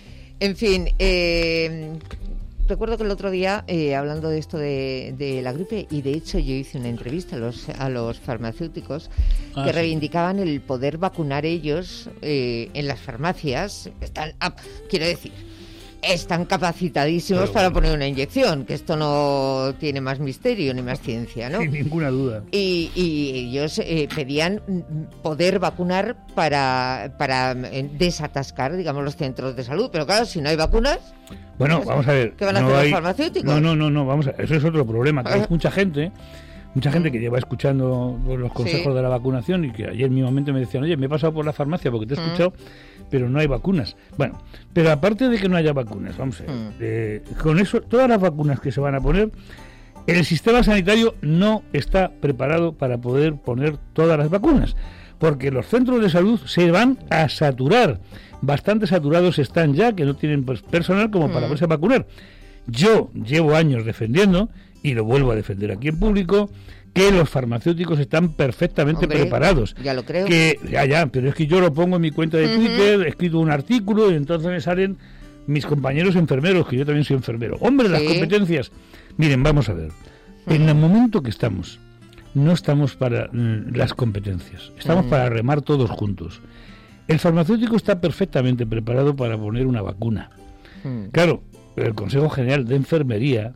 En fin, eh... recuerdo que el otro día, eh, hablando de esto de, de la gripe, y de hecho yo hice una entrevista a los, a los farmacéuticos ah, que sí. reivindicaban el poder vacunar ellos eh, en las farmacias. Están, ah, quiero decir, están capacitadísimos Pero, para bueno. poner una inyección, que esto no tiene más misterio ni más ciencia, ¿no? Sin ninguna duda. Y, y ellos eh, pedían poder vacunar para, para desatascar, digamos, los centros de salud. Pero claro, si no hay vacunas... Bueno, vamos a ver. ¿Qué van a no hacer hay, los farmacéuticos? No, no, no, no, vamos a ver. Eso es otro problema, que hay mucha gente... Mucha gente que lleva escuchando los consejos sí. de la vacunación, y que ayer mismamente me decían, oye, me he pasado por la farmacia porque te he escuchado, mm. pero no hay vacunas. Bueno, pero aparte de que no haya vacunas, vamos a ver, mm. eh, con eso, todas las vacunas que se van a poner, el sistema sanitario no está preparado para poder poner todas las vacunas, porque los centros de salud se van a saturar. Bastante saturados están ya, que no tienen pues, personal como mm. para poderse vacunar. Yo llevo años defendiendo, y lo vuelvo a defender aquí en público, que los farmacéuticos están perfectamente Hombre, preparados. Ya lo creo. Que, ya, ya, pero es que yo lo pongo en mi cuenta de uh-huh. Twitter, he escrito un artículo, y entonces me salen mis compañeros enfermeros, que yo también soy enfermero. Hombre, sí. las competencias. Miren, vamos a ver. Uh-huh. En el momento que estamos, no estamos para mm, las competencias, estamos uh-huh. para remar todos juntos. El farmacéutico está perfectamente preparado para poner una vacuna. Uh-huh. Claro, el Consejo General de Enfermería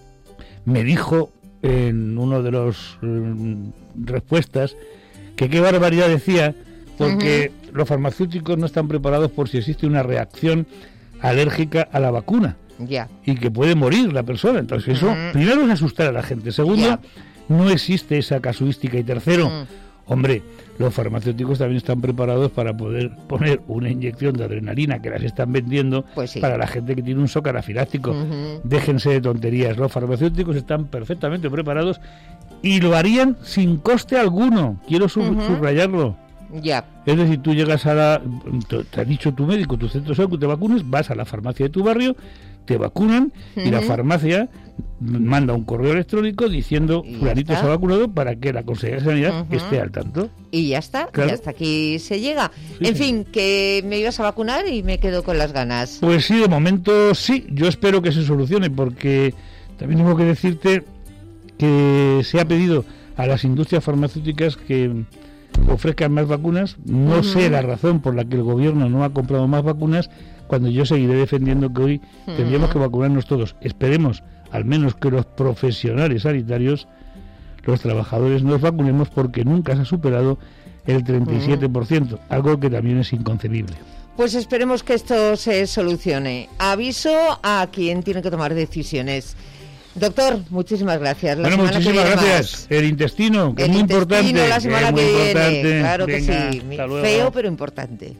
me dijo en uno de los eh, respuestas que qué barbaridad decía, porque uh-huh. los farmacéuticos no están preparados por si existe una reacción alérgica a la vacuna. Ya. y que puede morir la persona. Entonces eso, Mm. primero, es asustar a la gente. Segundo, Ya. no existe esa casuística. Y tercero, Mm. hombre, los farmacéuticos también están preparados para poder poner una inyección de adrenalina, que las están vendiendo, Pues sí. para la gente que tiene un shock anafiláctico. Ujú. Déjense de tonterías. Los farmacéuticos están perfectamente preparados y lo harían sin coste alguno. Quiero sub- Ujú. subrayarlo. Ya. Es decir, tú llegas a la... Te te ha dicho tu médico, tu centro de salud, que te vacunes, vas a la farmacia de tu barrio, te vacunan y la Ujú. farmacia manda un correo electrónico diciendo Y ya fulanito está. se ha vacunado, para que la Consejería de Sanidad Ujú. esté al tanto. Y ya está, Claro. y hasta aquí se llega. Sí, en sí. fin, que me ibas a vacunar y me quedo con las ganas. Pues sí, de momento sí. Yo espero que se solucione, porque también tengo que decirte que se ha pedido a las industrias farmacéuticas que ofrezcan más vacunas. No Ujú. sé la razón por la que el gobierno no ha comprado más vacunas, cuando yo seguiré defendiendo que hoy Ujú. tendríamos que vacunarnos todos. Esperemos al menos que los profesionales sanitarios, los trabajadores, nos vacunemos, porque nunca se ha superado el treinta y siete por ciento, algo que también es inconcebible. Pues esperemos que esto se solucione. Aviso a quien tiene que tomar decisiones. Doctor, muchísimas gracias. La Bueno, semana que muchísimas viene gracias. El intestino, que más. es muy El intestino importante. la semana es muy que viene. importante. Claro Venga, que sí. hasta luego. Feo, pero importante.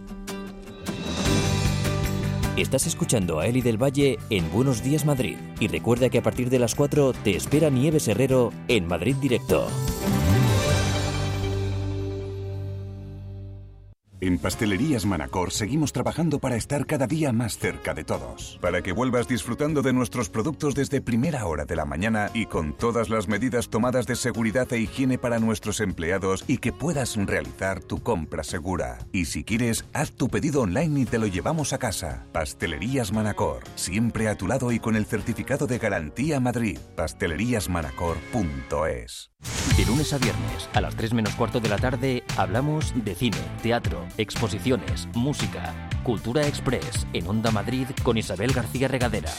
Estás escuchando a Eli del Valle en Buenos Días Madrid. Y recuerda que a partir de las cuatro te espera Nieves Herrero en Madrid Directo. En Pastelerías Manacor seguimos trabajando para estar cada día más cerca de todos. Para que vuelvas disfrutando de nuestros productos desde primera hora de la mañana y con todas las medidas tomadas de seguridad e higiene para nuestros empleados, y que puedas realizar tu compra segura. Y si quieres, haz tu pedido online y te lo llevamos a casa. Pastelerías Manacor, siempre a tu lado y con el certificado de garantía Madrid. pastelerías manacor punto es. De lunes a viernes, a las tres menos cuarto de la tarde, hablamos de cine, teatro, exposiciones, música, Cultura Express, en Onda Madrid, con Isabel García Regadera.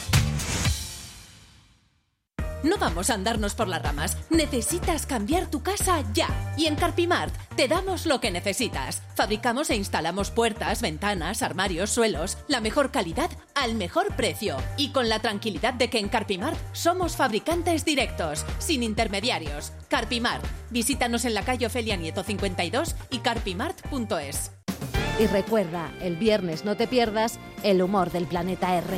No vamos a andarnos por las ramas. Necesitas cambiar tu casa ya. Y en Carpimart te damos lo que necesitas. Fabricamos e instalamos puertas, ventanas, armarios, suelos. La mejor calidad al mejor precio. Y con la tranquilidad de que en Carpimart somos fabricantes directos, sin intermediarios. Carpimart. Visítanos en la calle Ofelia Nieto cincuenta y dos y carpimart punto es. Y recuerda, el viernes no te pierdas el humor del planeta R.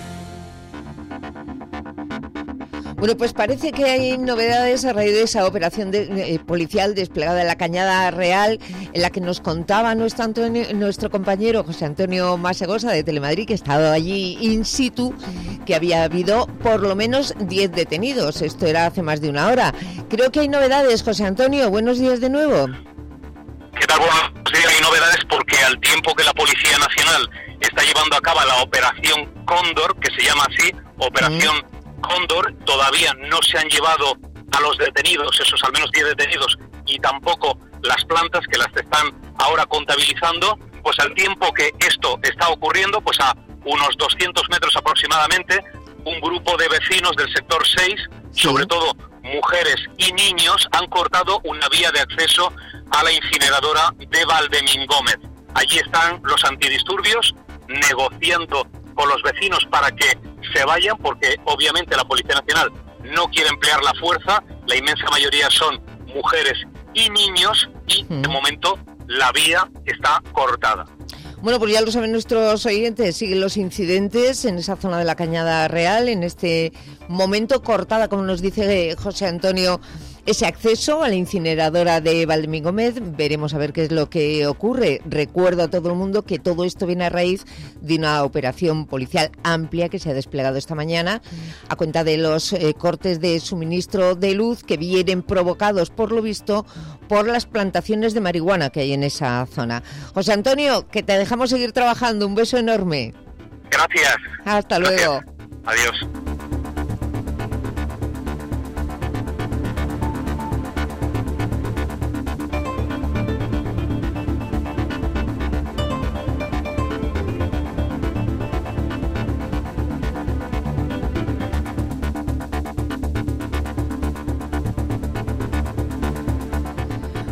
Bueno, pues parece que hay novedades a raíz de esa operación de, eh, policial desplegada en la Cañada Real, en la que nos contaba nuestro, Antonio, nuestro compañero José Antonio Masegosa de Telemadrid, que ha estado allí in situ, que había habido por lo menos diez detenidos. Esto era hace más de una hora. Creo que hay novedades, José Antonio. Buenos días de nuevo. ¿Qué tal? Buenos días. Hay novedades porque al tiempo que la Policía Nacional está llevando a cabo la Operación Cóndor, que se llama así, Operación mm. Cóndor, todavía no se han llevado a los detenidos, esos al menos diez detenidos, y tampoco las plantas que las están ahora contabilizando. Pues al tiempo que esto está ocurriendo, pues a unos doscientos metros aproximadamente, un grupo de vecinos del sector seis, sí. sobre todo mujeres y niños, han cortado una vía de acceso a la incineradora de Valdemín-Gómez. Allí están los antidisturbios negociando con los vecinos para que se vayan, porque obviamente la Policía Nacional no quiere emplear la fuerza. La inmensa mayoría son mujeres y niños y de momento la vía está cortada. Bueno, pues ya lo saben nuestros oyentes, siguen los incidentes en esa zona de la Cañada Real, en este momento cortada, como nos dice José Antonio, ese acceso a la incineradora de Valdemín Gómez. Veremos a ver qué es lo que ocurre. Recuerdo a todo el mundo que todo esto viene a raíz de una operación policial amplia que se ha desplegado esta mañana a cuenta de los eh, cortes de suministro de luz que vienen provocados, por lo visto, por las plantaciones de marihuana que hay en esa zona. José Antonio, que te dejamos seguir trabajando. Un beso enorme. Gracias. Hasta luego. Gracias. Adiós.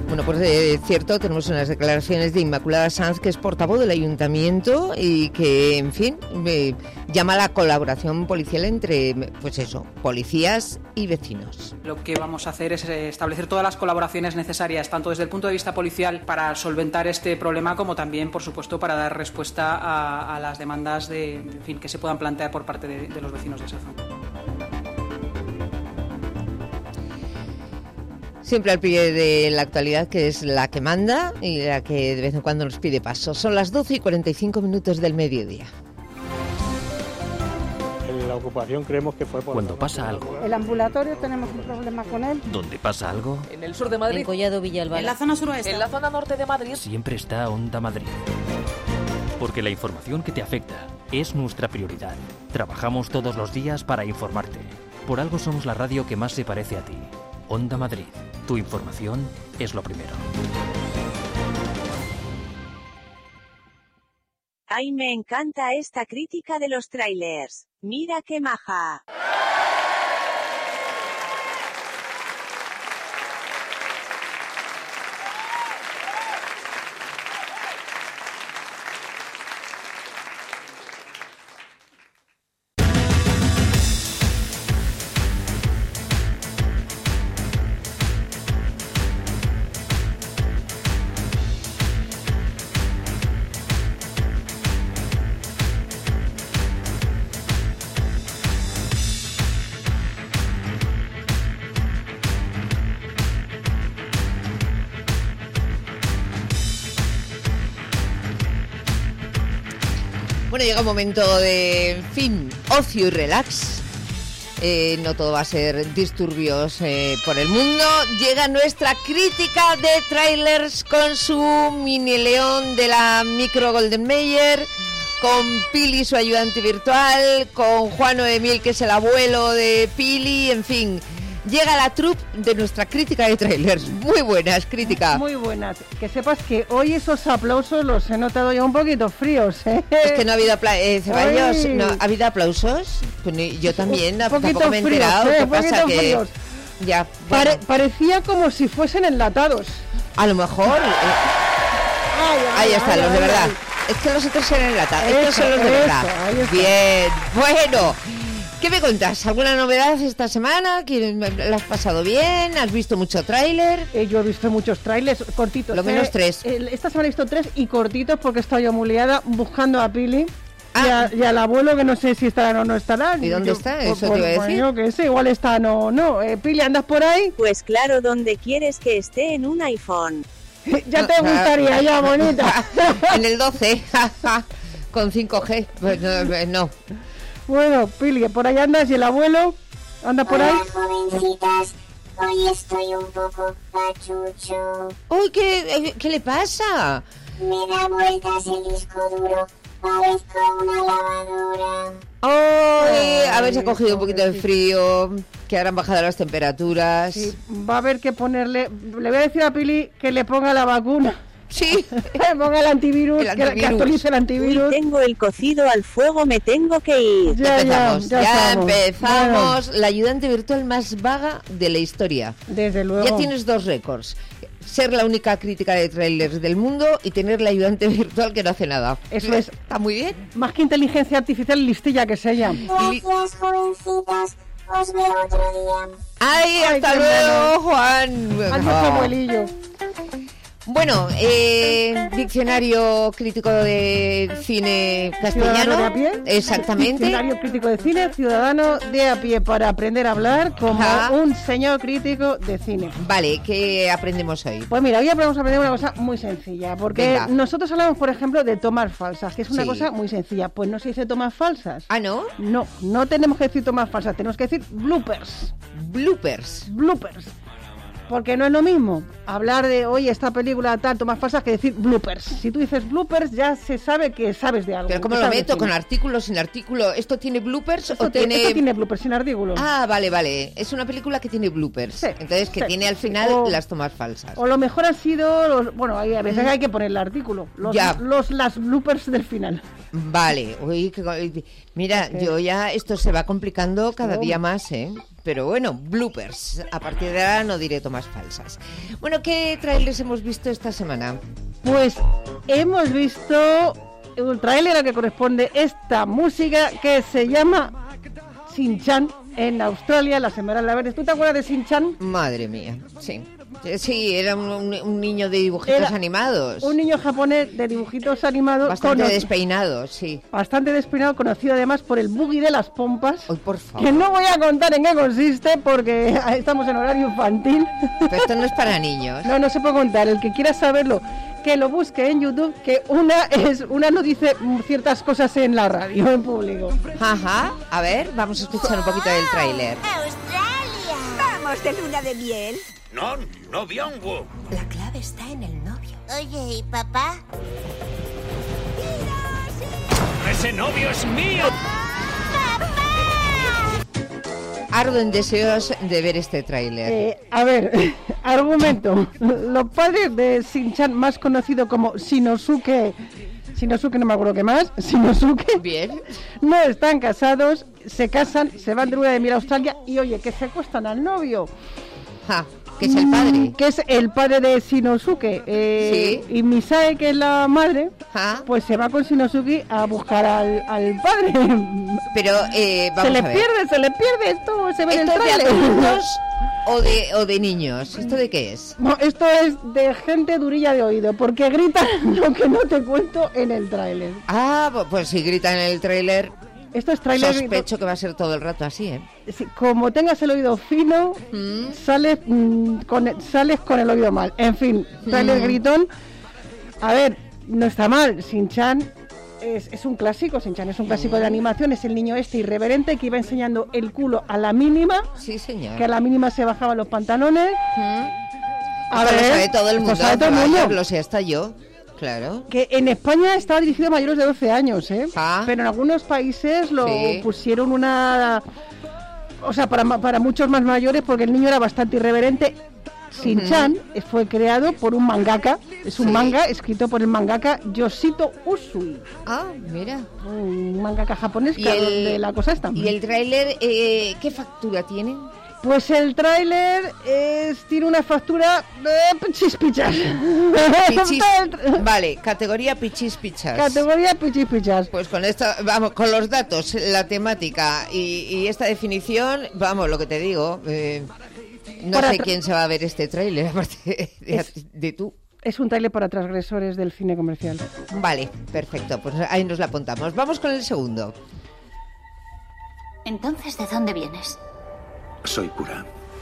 Bueno, pues es eh, cierto, tenemos unas declaraciones de Inmaculada Sanz, que es portavoz del Ayuntamiento y que, en fin, eh, llama a la colaboración policial entre, pues eso, policías y vecinos. Lo que vamos a hacer es establecer todas las colaboraciones necesarias, tanto desde el punto de vista policial para solventar este problema, como también, por supuesto, para dar respuesta a, a las demandas de, en fin, que se puedan plantear por parte de, de los vecinos de esa zona. Siempre al pie de la actualidad, que es la que manda y la que de vez en cuando nos pide paso. Son las doce y cuarenta y cinco minutos del mediodía. La ocupación creemos que fue por... Cuando pasa algo. El ambulatorio tenemos un problema con él. ¿Dónde pasa algo? En el sur de Madrid. En Collado Villalba. En la zona suroeste. En la zona norte de Madrid. Siempre está Onda Madrid. Porque la información que te afecta es nuestra prioridad. Trabajamos todos los días para informarte. Por algo somos la radio que más se parece a ti. Onda Madrid. Tu información es lo primero. Ay, me encanta esta crítica de los trailers. Mira qué maja. Bueno, llega un momento de, en fin, ocio y relax. Eh, no todo va a ser disturbios eh, por el mundo. Llega nuestra crítica de trailers con su mini león de la Micro Golden Mayer, con Pili, su ayudante virtual, con Juan Emil, que es el abuelo de Pili, en fin. Llega la troupe de nuestra crítica de trailers. Muy buenas, crítica. Muy buenas. Que sepas que hoy esos aplausos los he notado ya un poquito fríos, ¿eh? Es que no ha habido aplausos. Eh, Ceballos, ¿no ha habido aplausos? Pues yo también, un tampoco me he enterado. ¿Eh? ¿Qué pasa? Que ya, bueno. Pare, parecía como si fuesen enlatados. A lo mejor. Eh. Ay, ay, ahí están, ay, los de ay, verdad. ay. Es que los otros eran enlatados. Eso, Estos son los de eso, verdad. Bien, bueno. ¿Qué me contás? ¿Alguna novedad esta semana? ¿La has pasado bien? ¿Has visto mucho tráiler? Eh, yo he visto muchos trailers cortitos. Lo menos eh, tres. Eh, esta semana he visto tres y cortitos porque he estado yo muy liada buscando a Pili ah. y, a, y al abuelo, que no sé si estarán o no estarán. ¿Y dónde yo, está? Por, Eso por, te iba a decir. Bueno, que sé, igual están o no. Eh, Pili, ¿andas por ahí? Pues claro, donde quieres que esté, en un iPhone. Ya no, te gustaría, ya, bonita. En el doce, con cinco G. Pues no. no. Bueno, Pili, por ahí andas, y el abuelo anda por Hola, ahí. Jovencitas, hoy estoy un poco pachucho. Uy, ¿qué, qué le pasa? Me da vueltas el disco duro, parezco una lavadora. Ay, a ver si ha cogido un poquito de frío, que ahora han bajado las temperaturas. Sí, va a haber que ponerle, le voy a decir a Pili que le ponga la vacuna. Sí, ponga el antivirus, el antivirus. Que, que actualice el antivirus. Uy, tengo el cocido al fuego, me tengo que ir. Ya, ya empezamos, ya, ya empezamos. Bueno. La ayudante virtual más vaga de la historia. Desde luego. Ya tienes dos récords. Ser la única crítica de trailers del mundo y tener la ayudante virtual que no hace nada. Eso es. Está muy bien. Más que inteligencia artificial, listilla que se llama. Gracias, jovencitas. Os veo otro día. Ay, Ay, hasta luego, Juan. Al nuestro abuelillo. Bueno, eh, diccionario crítico de cine castellano. ¿Ciudadano de a pie? Exactamente. Diccionario crítico de cine, ciudadano de a pie, para aprender a hablar como Ajá. un señor crítico de cine. Vale, ¿qué aprendemos hoy? Pues mira, hoy vamos a aprender una cosa muy sencilla, porque Venga. nosotros hablamos, por ejemplo, de tomas falsas, que es una Sí. cosa muy sencilla. Pues no se dice tomas falsas. ¿Ah, no? No, no tenemos que decir tomas falsas, tenemos que decir bloopers. Bloopers. Bloopers. Porque no es lo mismo hablar de, oye, esta película tal, tomas falsas, que decir bloopers. Si tú dices bloopers, ya se sabe que sabes de algo. ¿Pero cómo lo meto? ¿Con artículo, sin artículo? ¿Esto tiene bloopers Esto o te, tiene...? esto tiene bloopers, sin artículo. Ah, vale, vale. Es una película que tiene bloopers. Sí, Entonces, que sí, tiene al sí. final O- las tomas falsas. O lo mejor ha sido, los, bueno, hay- a veces hay que poner el artículo. Los, Ya. los las bloopers del final. Vale, uy, que- mira, Ok. yo ya esto se va complicando cada No. día más, ¿eh? Pero bueno, bloopers. A partir de ahora no diré tomas falsas. Bueno, ¿qué trailers hemos visto esta semana? Pues hemos visto un tráiler al que corresponde esta música que se llama Shin-Chan en Australia, la semana de la Verdes. ¿Tú te acuerdas de Shin-Chan? Madre mía, sí. Eh, Sí, era un, un- un niño de dibujitos Era animados. Un niño japonés de dibujitos animados. Bastante cono- despeinado, sí. Bastante despeinado, conocido además por el boogie de las pompas. Ay, por favor. Que no voy a contar en qué consiste porque estamos en horario infantil. Pero esto no es para niños. No, no se puede contar. El que quiera saberlo, que lo busque en YouTube, que una es una no dice mm, ciertas cosas en la radio, en público. Ajá, a ver, vamos a escuchar un poquito del tráiler. ¡Australia! ¡Vamos de luna de miel! No, no Byung-woo. La clave está en el novio. Oye, ¿y papá? ¡Ese novio es mío! Ardo en deseos de ver este tráiler. Eh, a ver, argumento. Los padres de Shin-Chan, más conocido como Shinosuke, Shinosuke no me acuerdo qué más, Shinosuke, Bien. no están casados, se casan, se van de luna de miel a Australia y oye, que secuestran al novio. Ja, que es el padre. Mm, que es el padre de Shinosuke. Eh, Y Misae, que es la madre, pues se va con Shinosuke a buscar al, al padre. Pero, eh, vamos se le a ver. pierde, se le pierde esto, se ve en el ¿Esto es de tráiler. adultos o de, o de niños? ¿Esto de qué es? No, esto es de gente durilla de oído, porque gritan lo que no te cuento en el tráiler. Ah, pu- pues si gritan en el tráiler, Esto es tráiler. sospecho que va a ser todo el rato así, ¿eh? Sí, como tengas el oído fino, sales, mm, con el, sales con el oído mal. En fin, tráiler Mm. gritón. A ver, no está mal. Shin-Chan es, es un clásico. Shin-Chan es un clásico de animación. Es el niño este irreverente que iba enseñando el culo a la mínima. Sí, señor. Que a la mínima se bajaban los pantalones. A Esto lo ver, sabe todo el esto mundo, sabe todo el vaya, mundo. lo sé hasta yo, claro. Que en España estaba dirigido a mayores de doce años, ¿eh? Pero en algunos países lo Sí. pusieron una... O sea, para, ma- para muchos más mayores, porque el niño era bastante irreverente. Shin-Chan fue creado por un mangaka. Es un Sí. manga escrito por el mangaka Yoshito Usui. Ah, mira. Un mangaka japonés ¿Y que el- donde la cosa está. ¿Y el tráiler eh, qué factura tiene? Pues el tráiler es, tiene una factura de pichis pichas. Pichis, vale, categoría pichis pichas. Categoría pichis pichas. Pues con esto, vamos, con los datos, la temática y, y esta definición, vamos, lo que te digo, eh, no Para sé tra- quién se va a ver este tráiler, aparte de, Es- de tú. Es un tráiler para transgresores del cine comercial. Vale, perfecto, pues ahí nos la apuntamos. Vamos con el segundo. Entonces, ¿de dónde vienes? Soy cura.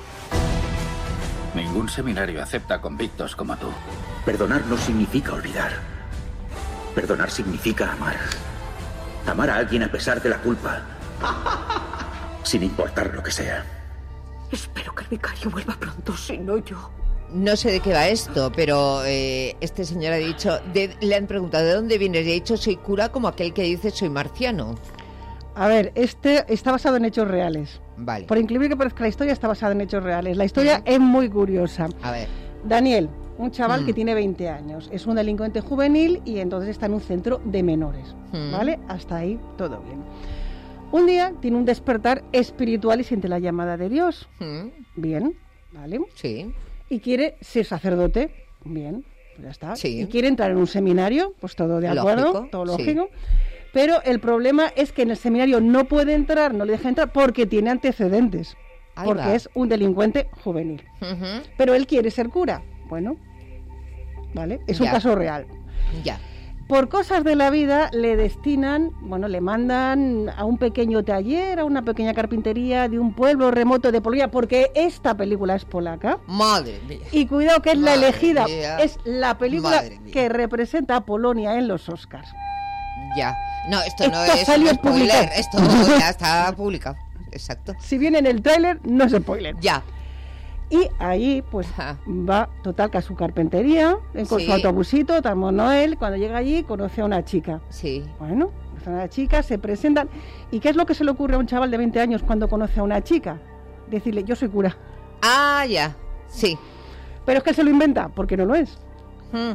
Ningún seminario acepta convictos como tú. Perdonar no significa olvidar. Perdonar significa amar. Amar a alguien a pesar de la culpa. Sin importar lo que sea. Espero que el vicario vuelva pronto, si no yo. No sé de qué va esto, pero eh, este señor ha dicho, de- le han preguntado ¿de dónde vienes? Y ha dicho soy cura, como aquel que dice soy marciano. A ver, este está basado en hechos reales. Vale. Por increíble que parezca, la historia está basada en hechos reales. La historia es muy curiosa. A ver. Daniel, un chaval Mm. que tiene veinte años, es un delincuente juvenil y entonces está en un centro de menores. Mm. ¿Vale? Hasta ahí todo bien. Un día tiene un despertar espiritual y siente la llamada de Dios. Mm. Bien, ¿vale? Sí. Y quiere ser sacerdote. Bien, pues ya está. Sí. Y quiere entrar en un seminario, pues todo de acuerdo, Lógico, todo sí. lógico. Pero el problema es que en el seminario no puede entrar, no le deja entrar porque tiene antecedentes. Ahí porque va. es un delincuente juvenil. Ujú. Pero él quiere ser cura. Bueno, ¿vale? Es un Ya. caso real. Ya. Por cosas de la vida le destinan, bueno, le mandan a un pequeño taller, a una pequeña carpintería de un pueblo remoto de Polonia, porque esta película es polaca. Madre mía. Y cuidado que es la Madre elegida, mía. es la película Madre mía. que representa a Polonia en los Oscars. Ya. No, esto, no Esto es salió un spoiler, publicado. esto ya está publicado. Exacto. Si viene en el tráiler, no es spoiler. Ya. Y allí, pues, va total que a su carpintería, eh, con Sí. su autobusito, tan mono él. Cuando llega allí, conoce a una chica. Sí. Bueno, conoce a una chica, se presentan. ¿Y qué es lo que se le ocurre a un chaval de veinte años cuando conoce a una chica? Decirle, yo soy cura. Ah, ya. Sí. Pero es que él se lo inventa, porque no lo es. Mm.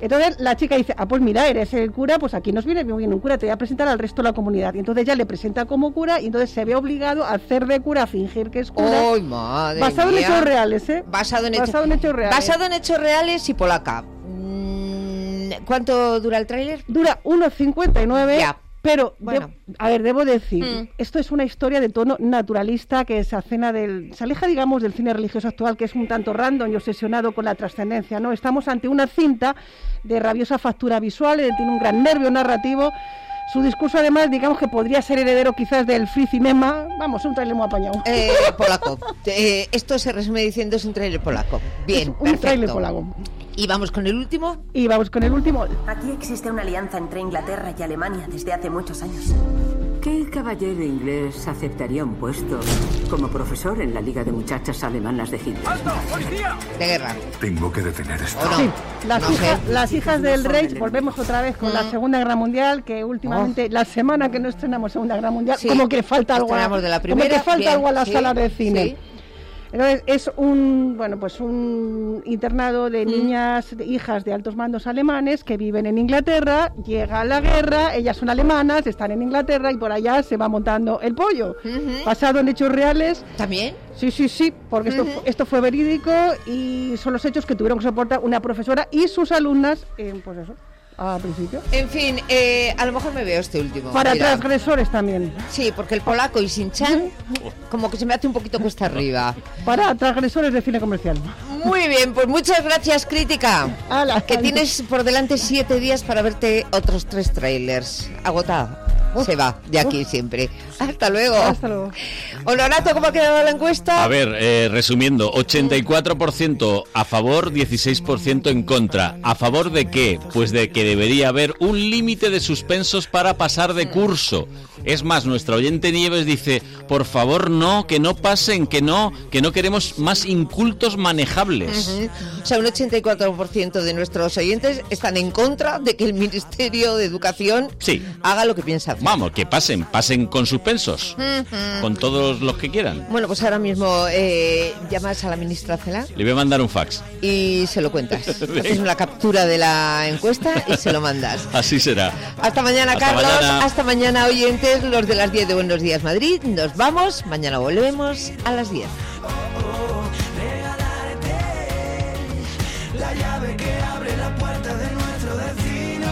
Entonces la chica dice, ah, pues mira, eres el cura, pues aquí nos viene bien un cura, te voy a presentar al resto de la comunidad. Y entonces ya le presenta como cura y entonces se ve obligado a hacer de cura, a fingir que es cura. ¡Ay, madre Basado mía! en hechos reales, ¿eh? Basado en, Basado hecho, en hechos reales. Basado en hechos reales y polaca. Mm, ¿Cuánto dura el tráiler? Dura uno cincuenta y nueve. Ya. Pero, Bueno. de- a ver, debo decir, Mm. esto es una historia de tono naturalista que se acena del, se aleja, digamos, del cine religioso actual, que es un tanto random y obsesionado con la trascendencia, ¿no? Estamos ante una cinta de rabiosa factura visual, eh, tiene un gran nervio narrativo. Su discurso, además, digamos que podría ser heredero quizás del free cinema. Vamos, un trailer muy apañado. Eh, polaco. Eh, esto se resume diciendo es un tráiler polaco. Bien, Es un perfecto. tráiler polaco. ¿Y vamos con el último? Y vamos con el último. Aquí existe una alianza entre Inglaterra y Alemania desde hace muchos años. ¿Qué caballero inglés aceptaría un puesto como profesor en la Liga de Muchachas Alemanas de Hitler? De guerra. Tengo que detener esto. Sí, las, No hijas, sé. las hijas del Reich, volvemos otra vez con la Mm. Segunda Guerra Mundial, que últimamente, la semana que no estrenamos Segunda Guerra Mundial, Sí, como que falta algo, a, estrenamos de la como primera, que falta bien, algo a la sí, sala de cine. sí. Entonces, es un, bueno, pues un internado de Mm. niñas, de hijas de altos mandos alemanes que viven en Inglaterra, llega la guerra, ellas son alemanas, están en Inglaterra y por allá se va montando el pollo. Ujú. Basado en hechos reales. ¿También? Sí, sí, sí, porque esto, Ujú. esto fue verídico y son los hechos que tuvieron que soportar una profesora y sus alumnas, en, pues eso, al principio. En fin, eh, a lo mejor me veo este último. Para mira. transgresores también. Sí, porque el polaco y Shin-Chan como que se me hace un poquito cuesta arriba. Para transgresores de cine comercial. Muy bien, pues muchas gracias, Crítica. Ala, que ala. tienes por delante siete días para verte otros tres trailers. Agotado. Se va de aquí siempre. Hasta luego. Hasta luego. Honorato, ¿cómo ha quedado la encuesta? A ver, eh, resumiendo, ochenta y cuatro por ciento a favor, dieciséis por ciento en contra. ¿A favor de qué? Pues de que debería haber un límite de suspensos para pasar de curso. Es más, nuestra oyente Nieves dice, por favor no, que no pasen, que no, que no queremos más incultos manejables. Ujú. O sea, un ochenta y cuatro por ciento de nuestros oyentes están en contra de que el Ministerio de Educación Sí, haga lo que piensa hacer. vamos, que pasen, pasen con suspensos, Ujú. con todos los que quieran. Bueno, pues ahora mismo eh, llamas a la ministra Cela Le voy a mandar un fax. y se lo cuentas. Haces una captura de la encuesta y se lo mandas. Así será. Hasta mañana, Hasta Carlos. mañana. Hasta mañana, oyentes, los de las diez de Buenos Días Madrid. Nos vamos. Mañana volvemos a las diez. La llave que abre la puerta de nuestro destino.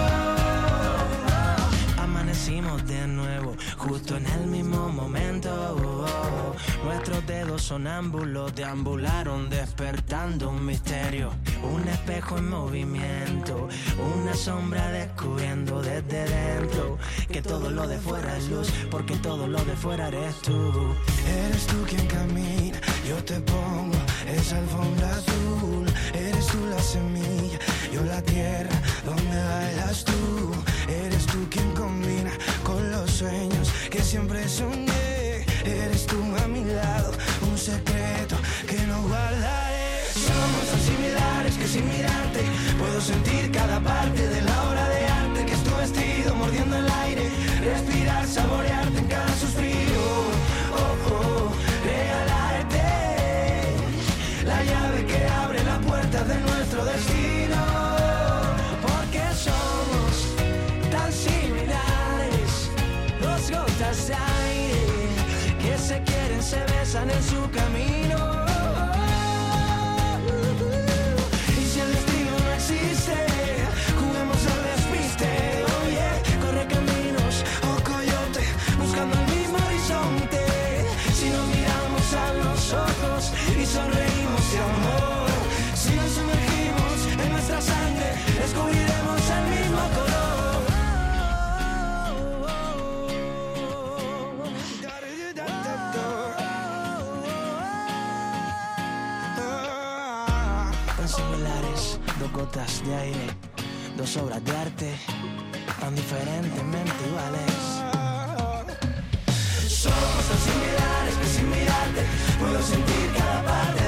Amanecimos de nuevo, justo en el mismo momento. Nuestros dedos sonámbulos deambularon despertando un misterio. Un espejo en movimiento, una sombra descubriendo desde dentro que todo lo de fuera es luz, porque todo lo de fuera eres tú. Eres tú quien camina, yo te pongo esa alfombra azul. Eres tú la semilla, yo la tierra donde bailas tú. Eres tú quien combina con los sueños que siempre soñé. Eres tú a mi lado, un secreto que no guardaré. Somos tan similares que sin mirarte puedo sentir cada parte de la obra de arte que es tu vestido mordiendo el aire. Respirar, saborearte en cada suspiro. Oh, oh, regalarte la llave que abre la puerta de nuestro destino. Porque somos tan similares, dos gotas de aire que se quieren, se besan en su camino. Y si el destino no existe, juguemos al despiste. Oye, corre caminos, oh coyote, buscando el mismo horizonte. Si nos miramos a los ojos y sonreímos de amor, si nos sumergimos en nuestra sangre, descubriremos el mismo color. Tan similares, dos gotas de aire, dos obras de arte, tan diferentemente iguales. Somos tan similares que sin mirarte puedo sentir cada parte